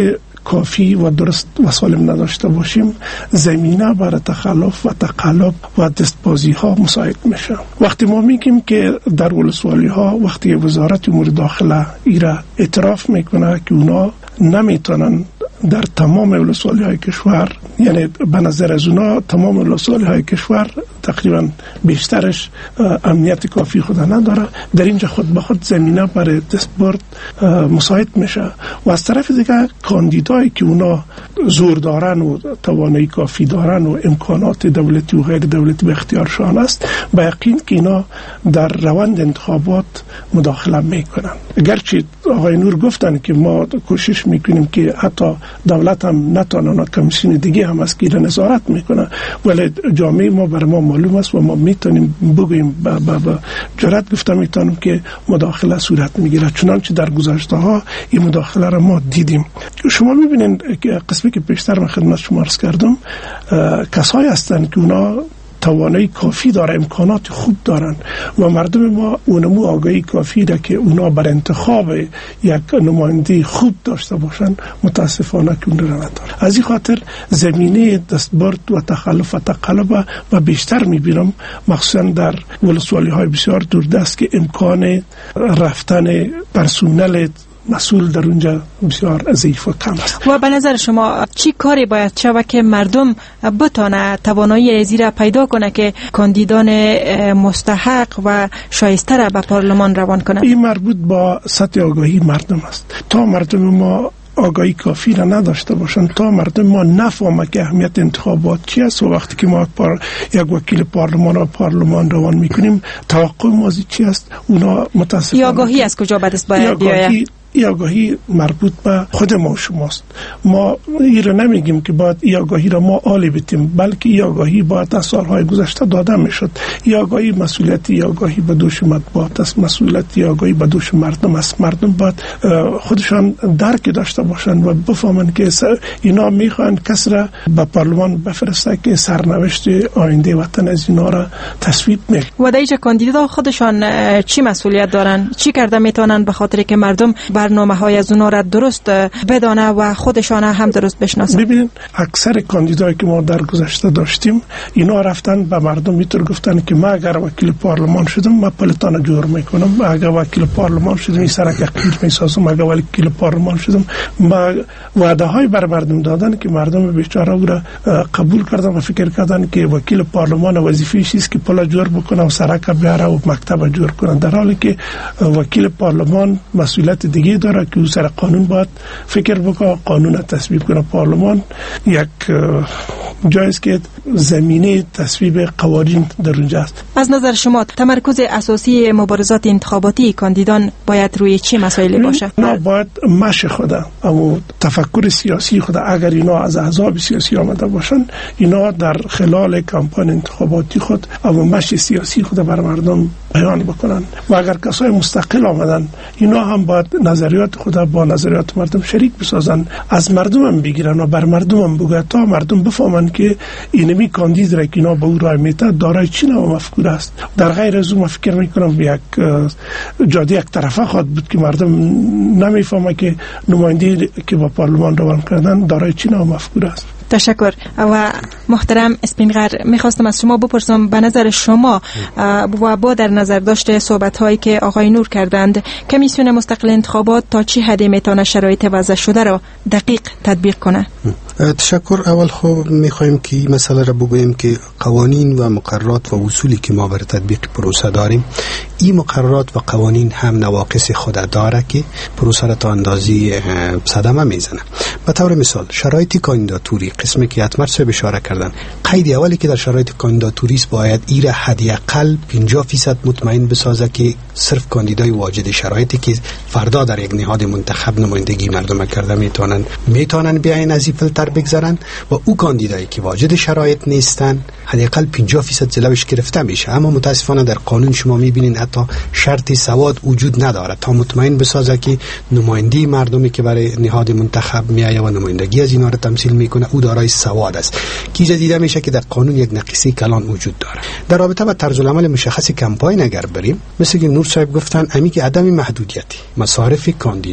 کافی و درست و سالم نداشته باشیم، زمینه برای تخلف و تقلب و دستبازی ها مساعد میشه. وقتی ما میگیم که در ولسوالی ها وقتی وزارت امور داخله ایرا اعتراف میکنه که اونا نمیتونن در تمام ولسوالی های کشور، یعنی به نظر از اونا تمام ولسوالی های کشور تقریبا بیشترش امنیت کافی خود نداره، در اینجا خود به خود زمینه برای دستبرد مساعد میشه. و از طرف دیگه کاندیدایی که اونا زور دارن و توانایی کافی دارن و امکانات دولتی و غیر دولتی به اختیارشان است، به یقین که اینا در روند انتخابات مداخله میکنن. اگرچه آقای نور گفتن که ما کوشش میکنیم که حتی دولت هم نتونه، کمیسیون دیگه هم از که نظارت میکنه، ولی جامعه ما بر ما معلوم است و ما میتونیم بگوییم با جرأت گفتم میتونیم که مداخله صورت میگیره، چنانچه در گذشته ها این مداخله را ما دیدیم. شما میبینید که قسمی که پیشتر من خدمت شما عرض کردم، کسایی هستند که اونا توانایی کافی داره، امکانات خوب دارن و مردم ما اونمو آگاهی کافی ده که اونا بر انتخاب یک نماینده خوب داشته باشن، متاسفانه که اون را نداره. از این خاطر زمینه دستبرد و تخلف و تقلب و بیشتر میبینم مخصوصا در ولسوالی های بسیار دوردست که امکان رفتن پرسونل مسئول در اونجا بسیار ضعیف و کم است. و به نظر شما چی کاری باید شود که مردم بتونه توانایی ریزی را پیدا کنه که کاندیدان مستحق و شایسته را به پارلمان روان کنه؟ این مربوط با سطح آگاهی مردم است. تا مردم ما آگاهی کافی را نداشته باشن، تا مردم ما نفهمه که اهمیت انتخابات چی است و وقتی که ما یک وکیل پارلمان روان میکنیم توقع ما چی است، اونا متاسفانه آگاهی از کجا باید بیاید؟ این آگاهی مربوط به خود ما و شماست. ما این رو نمیگیم که باید این آگاهی را ما عالی بتیم، بلکه این آگاهی باید از سالهای گذشته داده میشد. این آگاهی مسئولیتی آگاهی به دوش مطبوعات است، مسئولیتی آگاهی به دوش مردم است. مردم باید خودشان درک داشته باشند و بفهمند که اینا میخوان کس را به پارلمان بفرسته که سرنوشت آینده وطن از اینا را تصویب میکنه. و دیگه کاندیدا خودشان چی مسئولیت دارن؟ چی کرده میتونن به خاطر که مردم برنامه‌های از اونا را درست بدانه و خودشان هم درست بشناسن؟ ببینید اکثر کاندیدایی که ما در گذشته داشتیم اینا رفتن به مردم میتر گفتن که ما اگر وکیل پارلمان شدم ما پلتان جور میکنم، ما اگر وکیل پارلمان شدم این سرک قیر میسازم، اگر وکیل پارلمان شدم. ما وعده های بر مردم دادن که مردم بیچاره او را قبول کردن و فکر کردن که وکیل پارلمان وظیفه‌اش است که پل جور بکنه و سرک بیاره و مکتب جور کنه، در حالی که وکیل پارلمان مسئولیت دیگه داره که سر قانون باید فکر بکنه، قانون تصویب کنه. پارلمان یک جایی است که زمینه تصویب قوانین در اونجا است. از نظر شما تمرکز اساسی مبارزات انتخاباتی کاندیدان باید روی چه مسائلی باشه؟ اینا باید مش خدا اما تفکر سیاسی خدا، اگر اینا از احزاب سیاسی آمده باشن، اینا در خلال کمپین انتخاباتی خود اما مش سیاسی خود بر مردم بیان بکنن و اگر کسای مستقل آمدن اینا هم باید نظریات خود با نظریات مردم شریک بسازن، از مردم هم بگیرن و بر مردم هم بگوید تا مردم بفهمن که اینمی کاندید را که اینا به او رای میده دارای چی نوع مفکور است. در غیر از اون فکر میکنم یک جاده یک طرفه خواهد بود که مردم نمیفهمه که نماینده که با پارلمان روان کردن دارای چی نوع مفکور است. تشکر. و محترم اسپینغر، میخواستم از شما بپرسم به نظر شما و با در نظر داشته صحبت هایی که آقای نور کردند، کمیسیون مستقل انتخابات تا چه حدی میتونه شرایط وضع شده را دقیق تطبیق کنه؟ تشکر. اول خب میخوایم که این مسئله را بگوییم که قوانین و مقررات و اصولی که ما برای تطبیق پروسه داریم، این مقررات و قوانین هم نواقص خود داره که پروسه را تا اندازی صدمه میزنه. به طور مثال شرایط کاندیداتوری، قسمی که حتما صاحب اشاره کردن، قید اولی که در شرایط کاندیداتوری است باید ایره حداقل 50% مطمئن بسازه که صرف کاندیدای واجد شرایطی که فردا در یک نهاد منتخب نمایندگی مردم کرده میتونن بیاین از این فیلتر بگذارن و او کاندیدایی که واجد شرایط نیستن حداقل 50% جلوش گرفته میشه. اما متاسفانه در قانون شما میبینین حتی شرط سواد وجود نداره تا مطمئن بسازه که نمایندگی مردمی که برای نهاد منتخب میایه و نمایندگی از اینا رو تمثیل میکنه او دارای سواد است. کی دیده میشه که در قانون یک نقصی کلان وجود داره. در رابطه با طرز العمل مشخص کمپاین اگر بریم، مثل که نور صاحب گفتن، امی که عدم محدودیت مصارف کاندیدا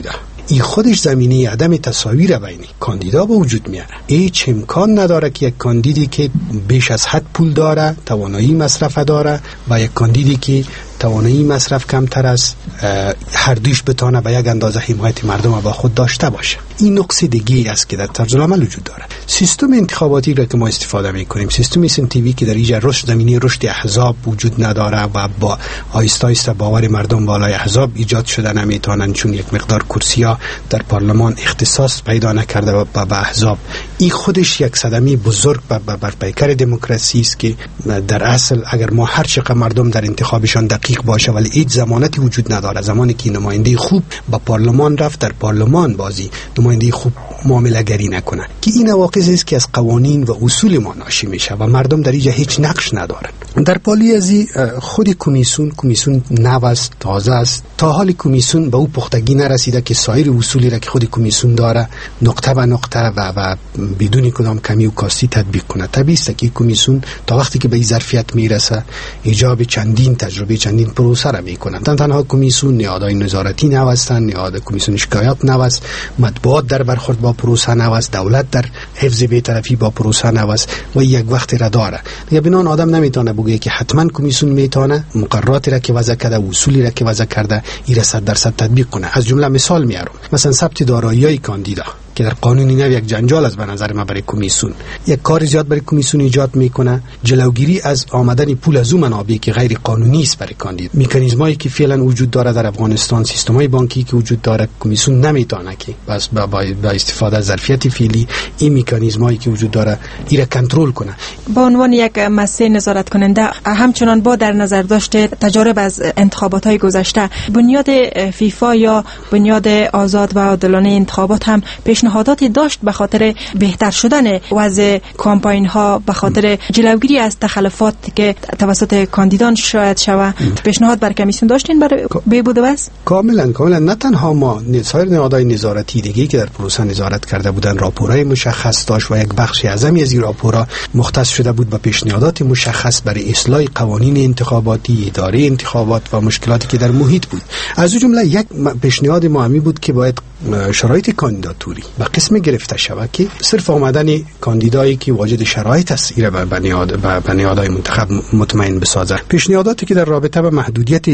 این خودش زمینه عدم تساوی را بین کاندیدا به وجود میاره. هیچ امکان نداره که یک کاندیدی که بیش از حد پول داره، توانایی مصرف داره و یک کاندیدی که توانایی مصرف کمتر است هر دویش بتونه به یک اندازه حمایت مردم با خود داشته باشه. این نقص دیگه است که در طرز العمل وجود داره. سیستم انتخاباتی را که ما استفاده میکنیم، سیستم SNTV که در اینجا زمینه رشد احزاب وجود نداره و با آهسته آهسته باور مردم بالای احزاب ایجاد شده نمیتونن، چون یک مقدار کرسی‌ها در پارلمان اختصاص پیدا نکرده به احزاب. این خودش یک صدمه بزرگ بر پیکر دموکراسی است که در اصل اگر ما هر چقدر مردم در انتخابشان دقیق باشه ولی هیچ ضمانتی وجود نداره، زمانی که نماینده خوب با پارلمان رفت در پارلمان بازی نماینده خوب معامله گری نکنه، که این واقعی است که از قوانین و اصول ما ناشی میشه و مردم در اینجا هیچ نقش ندارن. در پالی ازی خود کمیسیون نو است، تازه است، تا حال کمیسیون به او پختگی نرسیده که سایر اصولی را که خود کمیسیون داره نقطه به نقطه و بدون کدام کمی و کاستی تطبیق کنه. طبیعی است که کمیسیون تا وقتی که به این ظرفیت میرسه ایجاب چندین تجربه، چندین پروسه را میکنه. تنها کمیسیون نهادهای نظارتی نو هستند، نهاد کمیسیون شکایات نو است، مطبوعات در برخورد با پروسه نو است، دولت در حفظ بی‌طرفی با پروسه نو است و یک وقت را داره. دیگه بنان آدم نمیتونه بگه که حتما کمیسیون میتونه مقرراتی را که وضع کرده، اصولی را که وضع کرده این را 100% تطبیق کنه. از جمله مثال میارم، مثلا ثبت دارایی‌های کاندیدا که در قانونی نو یک جنجال است به نظر من برای کمیسیون، یک کار زیاد برای کمیسیون ایجاد میکنه. جلوگیری از آمدن پول از اون منابعی که غیر قانونی است برای کاندید، مکانیزمایی که فعلا وجود داره در افغانستان، سیستمای بانکی که وجود داره، کمیسیون نمیتونه که بس با استفاده از ظرفیت فعلی این مکانیزمایی که وجود داره این را کنترل کنه. با عنوان یک مسئله نظارت کننده، همچنان با در نظر داشته تجارب از انتخابات‌های گذشته، بنیاد فیفا یا بنیاد آزاد و عادلانه انتخابات هم پیشنهاداتی داشت به خاطر بهتر شدن وضع کامپاین ها، به خاطر جلوگیری از تخلفات که توسط کاندیدان شاید شود. پیشنهاد بر کمیسیون داشتین برای بهبود وضع؟ کاملا نه تنها ما، سایر نهادهای نظارتی دیگه که در پروسه نظارت کرده بودن راپورهای مشخص داشت و یک بخش اعظمی از این راپورها مختص شده بود به پیشنهادات مشخص برای اصلاح قوانین انتخاباتی، اداره انتخابات و مشکلاتی که در محیط بود. از اون جمله یک پیشنهاد مهمی بود که باید شرایط کاندیداتوری به قسم گرفته شود که صرف آمدن کاندیدایی که واجد شرایط است ایره به نهادهای منتخب مطمئن بسازه. پیشنهاداتی که در رابطه با محدودیت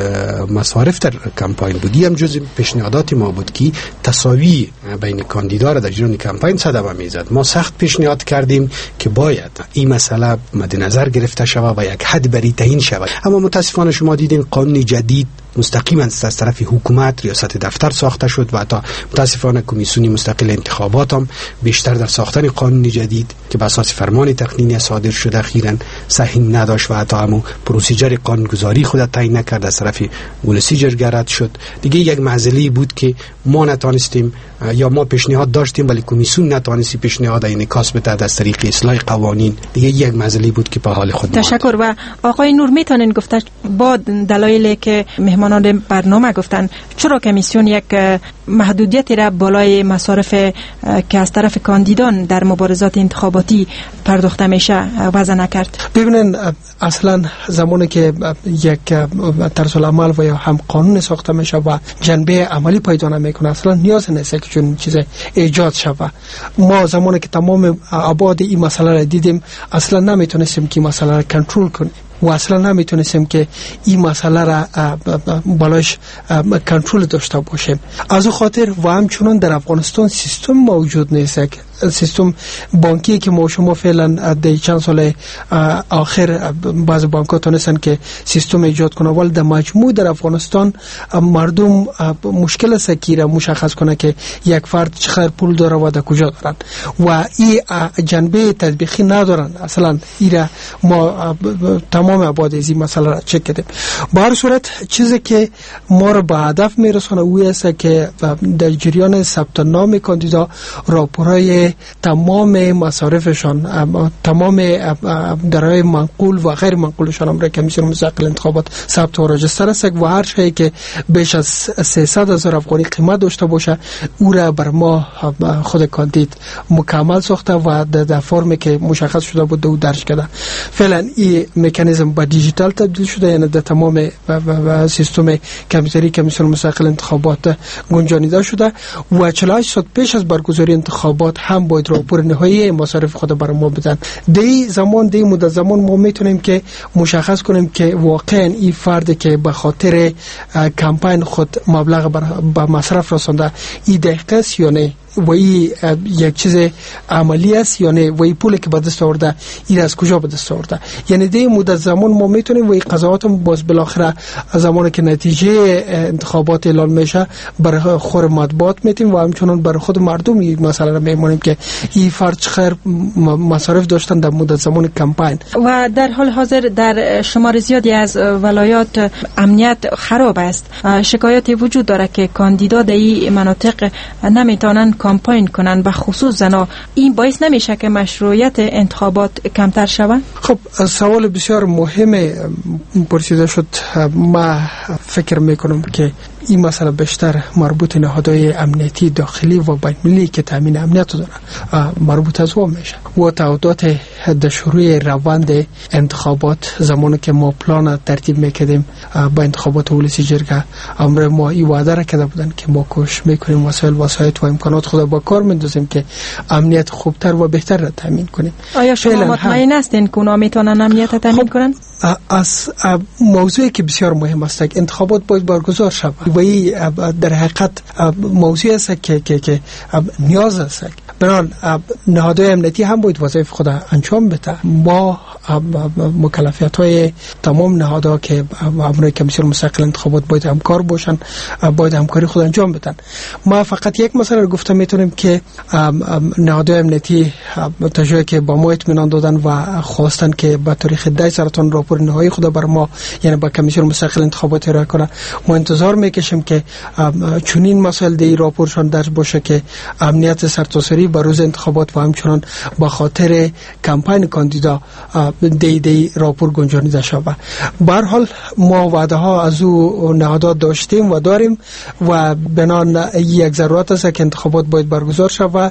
مصارف در کمپاین بودی هم جز پیشنهادات ما بود که تساوی بین کاندیدا را در جریان کمپاین صدمه میزد. ما سخت پیشنهاد کردیم که باید این مسئله مد نظر گرفته شود و یک حد بری تعیین شود، اما متاسفانه شما دیدین قانون جدید مستقیما از طرف حکومت ریاست دفتر ساخته شد و تا متاسفانه کمیسیون مستقل انتخابات هم بیشتر در ساختن قانون جدید که بر اساس فرمان تقنینی صادر شده اخیراً صحیح نداشت و حتی همون پروسیجر قانونگذاری خود تعیین نکرد، از طرف ولسی جرگه رد شد. دیگه یک معضلی بود که ما نتونستیم، یا ما پیشنهاد داشتیم ولی کمیسیون نتونستی پیشنهاد انعکاس بده از طریق اصلاح قوانین. دیگه یک معضلی بود که به حال خود تشکر. و آقای نور میتونن گفته با دلایلی که مهمانان برنامه گفتن چرا کمیسیون یک محدودیتی را بالای مصارف که از طرف کاندیدان در مبارزات انتخاباتی پرداخته میشه وضع نکرد؟ ببینن اصلا زمانی که یک طرز العمل و یا هم قانون ساخته میشه و جنبه عملی پیدا نمیکنه، اصلا نیاز نیست که چون چیز ایجاد شود. ما زمانی که تمام ابعاد این مسئله را دیدیم اصلا نمیتونستیم که مسئله را کنترل کنیم و اصلا نمیتونستیم که این مسئله را بالاش کنترل داشته باشیم. از او خاطر و همچنان در افغانستان سیستم موجود نیست، سیستم بانکی که ما شما فعلا در چند سال آخر بعض بانک‌ها تونستن که سیستم ایجاد کنه، ولی در مجموع در افغانستان مردم مشکل سکی را مشخص کنه که یک فرد چقدر پول داره و در کجا دارن و این جنبه تطبیقی ندارن. اصلا این ما تمام ابعاد از این مسئله را چک کردیم. به هر صورت چیزی که ما را به هدف میرسونه او است که در جریان ثبت نام کاندیدا راپورهای که تمام مصارفشان، تمام درهای منقول و غیر منقولشان هم را کمیسیون مستقل انتخابات ثبت و راجستر است و هر شایی که بیش از 300,000 افغانی قیمت داشته باشه او را بر ما خود کاندید مکمل ساخته و در فرمی که مشخص شده بود او درج کرده. فعلا این مکانیزم با دیجیتال تبدیل شده، یعنی در تمام سیستم کامپیوتری کمیسیون مستقل انتخابات گنجانیده شده و 48 ساعت پیش از برگزاری انتخابات هم باید راپور نهایی مصارف خود بر ما بدن. دی مدت زمان ما میتونیم که مشخص کنیم که واقعا این فرد که به خاطر کمپین خود مبلغ به مصرف رسانده این دقیقه است یا نه و این یک چیز عملی است یا نه و این پولی که به دست آورده این از کجا به دست آورده. یعنی دی مدت زمان ما میتونیم و این قضاوت باز بالاخره زمانی که نتیجه انتخابات اعلان میشه برای خور مطبوعات میتیم و همچنان برای خود مردم این مسئله را میمونیم که این فرد خیر مصارف داشتن در مدت زمان کمپین. و در حال حاضر در شمار زیادی از ولایات امنیت خراب است. شکایاتی وجود داره که کاندیدا در این مناطق نمیتونن کمپین کنن به خصوص زنا. این باعث نمیشه که مشروعیت انتخابات کمتر شود؟ خب سوال بسیار مهم پرسیده شد. ما فکر میکنم که این مسئله بیشتر مربوط نهادهای امنیتی داخلی و بین‌المللی که تامین امنیت داره مربوط از او میشه و تعهدات در شروع روند انتخابات زمانی که ما پلان ترتیب میکردیم با انتخابات ولسی جرگه امر ما این وعده را کرده بودن که ما کوشش میکنیم وسایل و امکانات خود با کار میندازیم که امنیت خوبتر و بهتر را تامین کنیم. آیا شما مطمئن هستین که اونا میتونن امنیت تامین کنن؟ از موضوعی که بسیار مهم است که انتخابات باید برگزار شود و این در حقیقت موضوعی است که نیاز است. بنابراین نهادهای امنیتی هم باید وظایف خود انجام بده. ما مکلفیت های تمام نهادها که امروی کمیسیون مستقل انتخابات باید همکار باشن، باید همکاری خود انجام بدن. ما فقط یک مسئله رو گفتم میتونیم که نهادهای امنیتی تا که با ما اطمینان دادن و خواستن که به تاریخ 10 سرطان راپور نهایی خود بر ما یعنی با کمیسیون مستقل انتخابات ارائه کنه. ما انتظار میکشیم که چنین مسائل در راپورشان درج باشه که امنیت سرتاسری به روز انتخابات و همچنان با خاطر کمپین کاندیدا دی راپور گنجانیده شود. به هر حال ما وعده ها از او نهادات داشتیم و داریم و بنان یک ضرورت است که انتخابات باید برگزار شود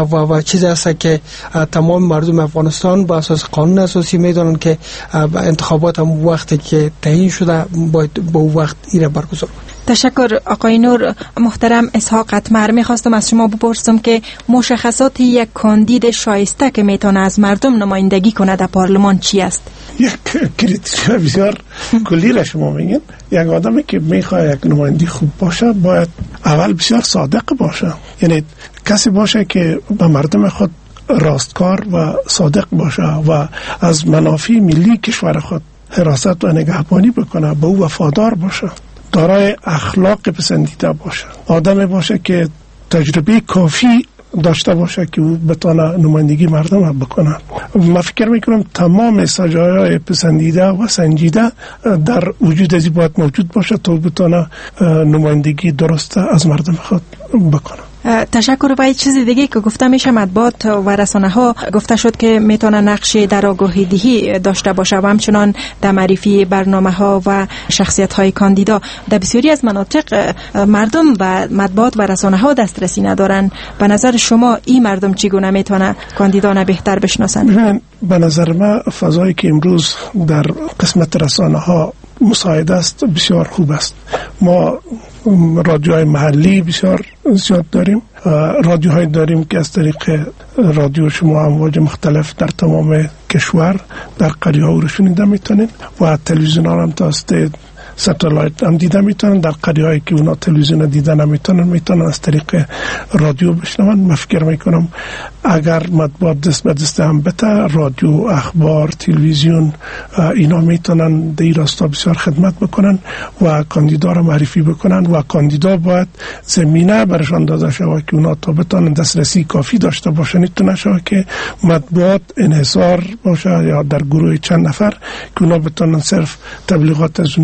و چیزی است که تمام مردم افغانستان با اساس قانون اساسی میدونن که انتخابات هم وقتی که تعیین شده باید با وقت ایره برگزار کنیم. تشکر آقای نور. محترم اسحاق اتمر، میخواستم از شما بپرسم که مشخصات یک کاندید شایسته که میتونه از مردم نمایندگی کنه در پارلمان چی است؟ یک کریتریای بسیار کلی را شما میگین. یک آدمی که میخواد یک نمایندگی خوب باشه باید اول بسیار صادق باشه، یعنی کسی باشه که به مردم خود راستکار و صادق باشه و از منافع ملی کشور خود حراست و نگهبانی بکنه، به او وفادار باشه، دارای اخلاق پسندیده باشه، آدم باشه که تجربه کافی داشته باشه که او بتونه نمایندگی مردم بکنه. من فکر میکنم تمام سجایای پسندیده و سنجیده در وجود ازی باید موجود باشه تا بتونه نمایندگی درست از مردم خود بکنه. تشکر. و چیز دیگه که گفته میشه مطبوعات و رسانه ها گفته شد که میتونه نقشی در آگاهی دهی داشته باشه و همچنان در معرفی برنامه ها و شخصیت های کاندیدا. در بسیاری از مناطق مردم و مطبوعات و رسانه ها دسترسی ندارن. به نظر شما این مردم چگونه میتونه کاندیدا بهتر بشناسن؟ به نظر من فضایی که امروز در قسمت رسانه ها مساعد است بسیار خوب است. ما رادیوهای محلی بسیار زیاد داریم، رادیوهای داریم که از طریق رادیو شما امواج مختلف در تمام کشور در قریه ها رو شنیده میتونید و تلویزیون ها هم توسط ستلایت هم دیده میتونن. در قریه هایی که اونا تلویزیون دیده نمیتونن میتونن از طریق رادیو بشنون. من فکر میکنم اگر مطبوعات دست به دست هم بته، رادیو، اخبار، تلویزیون اینا میتونن در این راستا بسیار خدمت بکنن و کاندیدا را معرفی بکنن و کاندیدا باید زمینه برشان داده شود که اونا تا بتونن دسترسی کافی داشته باشن. نتونه شود که مطبوعات انحصار باشه یا در گروه چند نفر که اونا بتونن صرف تبلیغات از اونا را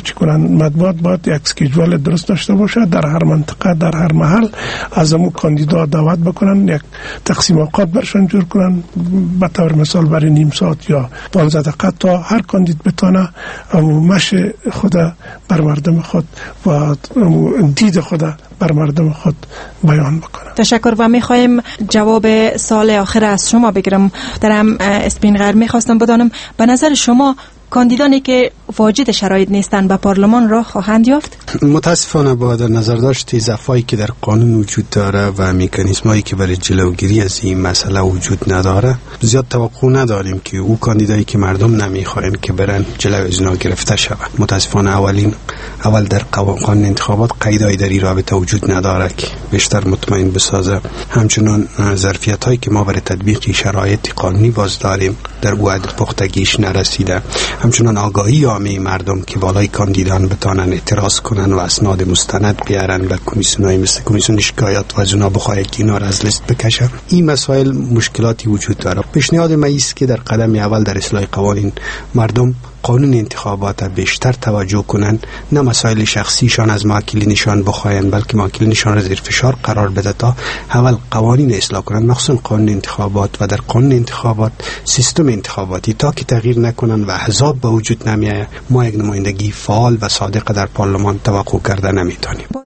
چی کنن. مطبوعات باید یک اسکیجول درست داشته باشه، در هر منطقه در هر محل از امو کاندیدا دعوت بکنن، یک تقسیم اوقات برشان جور کنن، به طور مثال برای نیم ساعت یا 15 دقیقه تا هر کاندید بتانه مش خود بر مردم خود و دید خود بر مردم خود بیان بکنه. تشکر. و میخوایم جواب سال آخر از شما بگیرم. درم اسپینغر میخواستم بدانم به نظر شما کاندیدانی که واجد شرایط نیستند به پارلمان راه خواهند یافت؟ متاسفانه با در نظر داشت ضعفایی که در قانون وجود داره و مکانیزمایی که برای جلوگیری از این مسئله وجود نداره، زیاد توقع نداریم که او کاندیدایی که مردم نمیخواین که برن جلوی از اینا گرفته شود. متاسفانه اول در قانون انتخابات قیدایی در این رابطه وجود نداره که بیشتر مطمئن بسازه. همچنان ظرفیتایی که ما برای تطبیق شرایط قانونی باز داریم در وعده پختگیش نرسیده. همچنان آگاهی عامه مردم که بالای کاندیدان بتانن اعتراض کنن و اسناد مستند بیارن به کمیسیونای مثل کمیسیون شکایات و از اونا بخواه که اینا را از لیست بکشن. این مسائل مشکلاتی وجود داره. پیشنهاد من است که در قدم اول در اصلاح قوانین مردم قانون انتخابات بیشتر توجه کنن، نه مسائل شخصیشان از ماکلینشان بخواین، بلکه ماکلینشان را زیر فشار قرار بده تا اول قوانین اصلاح کنن، مخصوصا قانون انتخابات و در قانون انتخابات سیستم انتخاباتی. تا که تغییر نکنن و احزاب به وجود نمیاد، ما یک نمایندگی فعال و صادق در پارلمان توقع کرده نمیتونیم.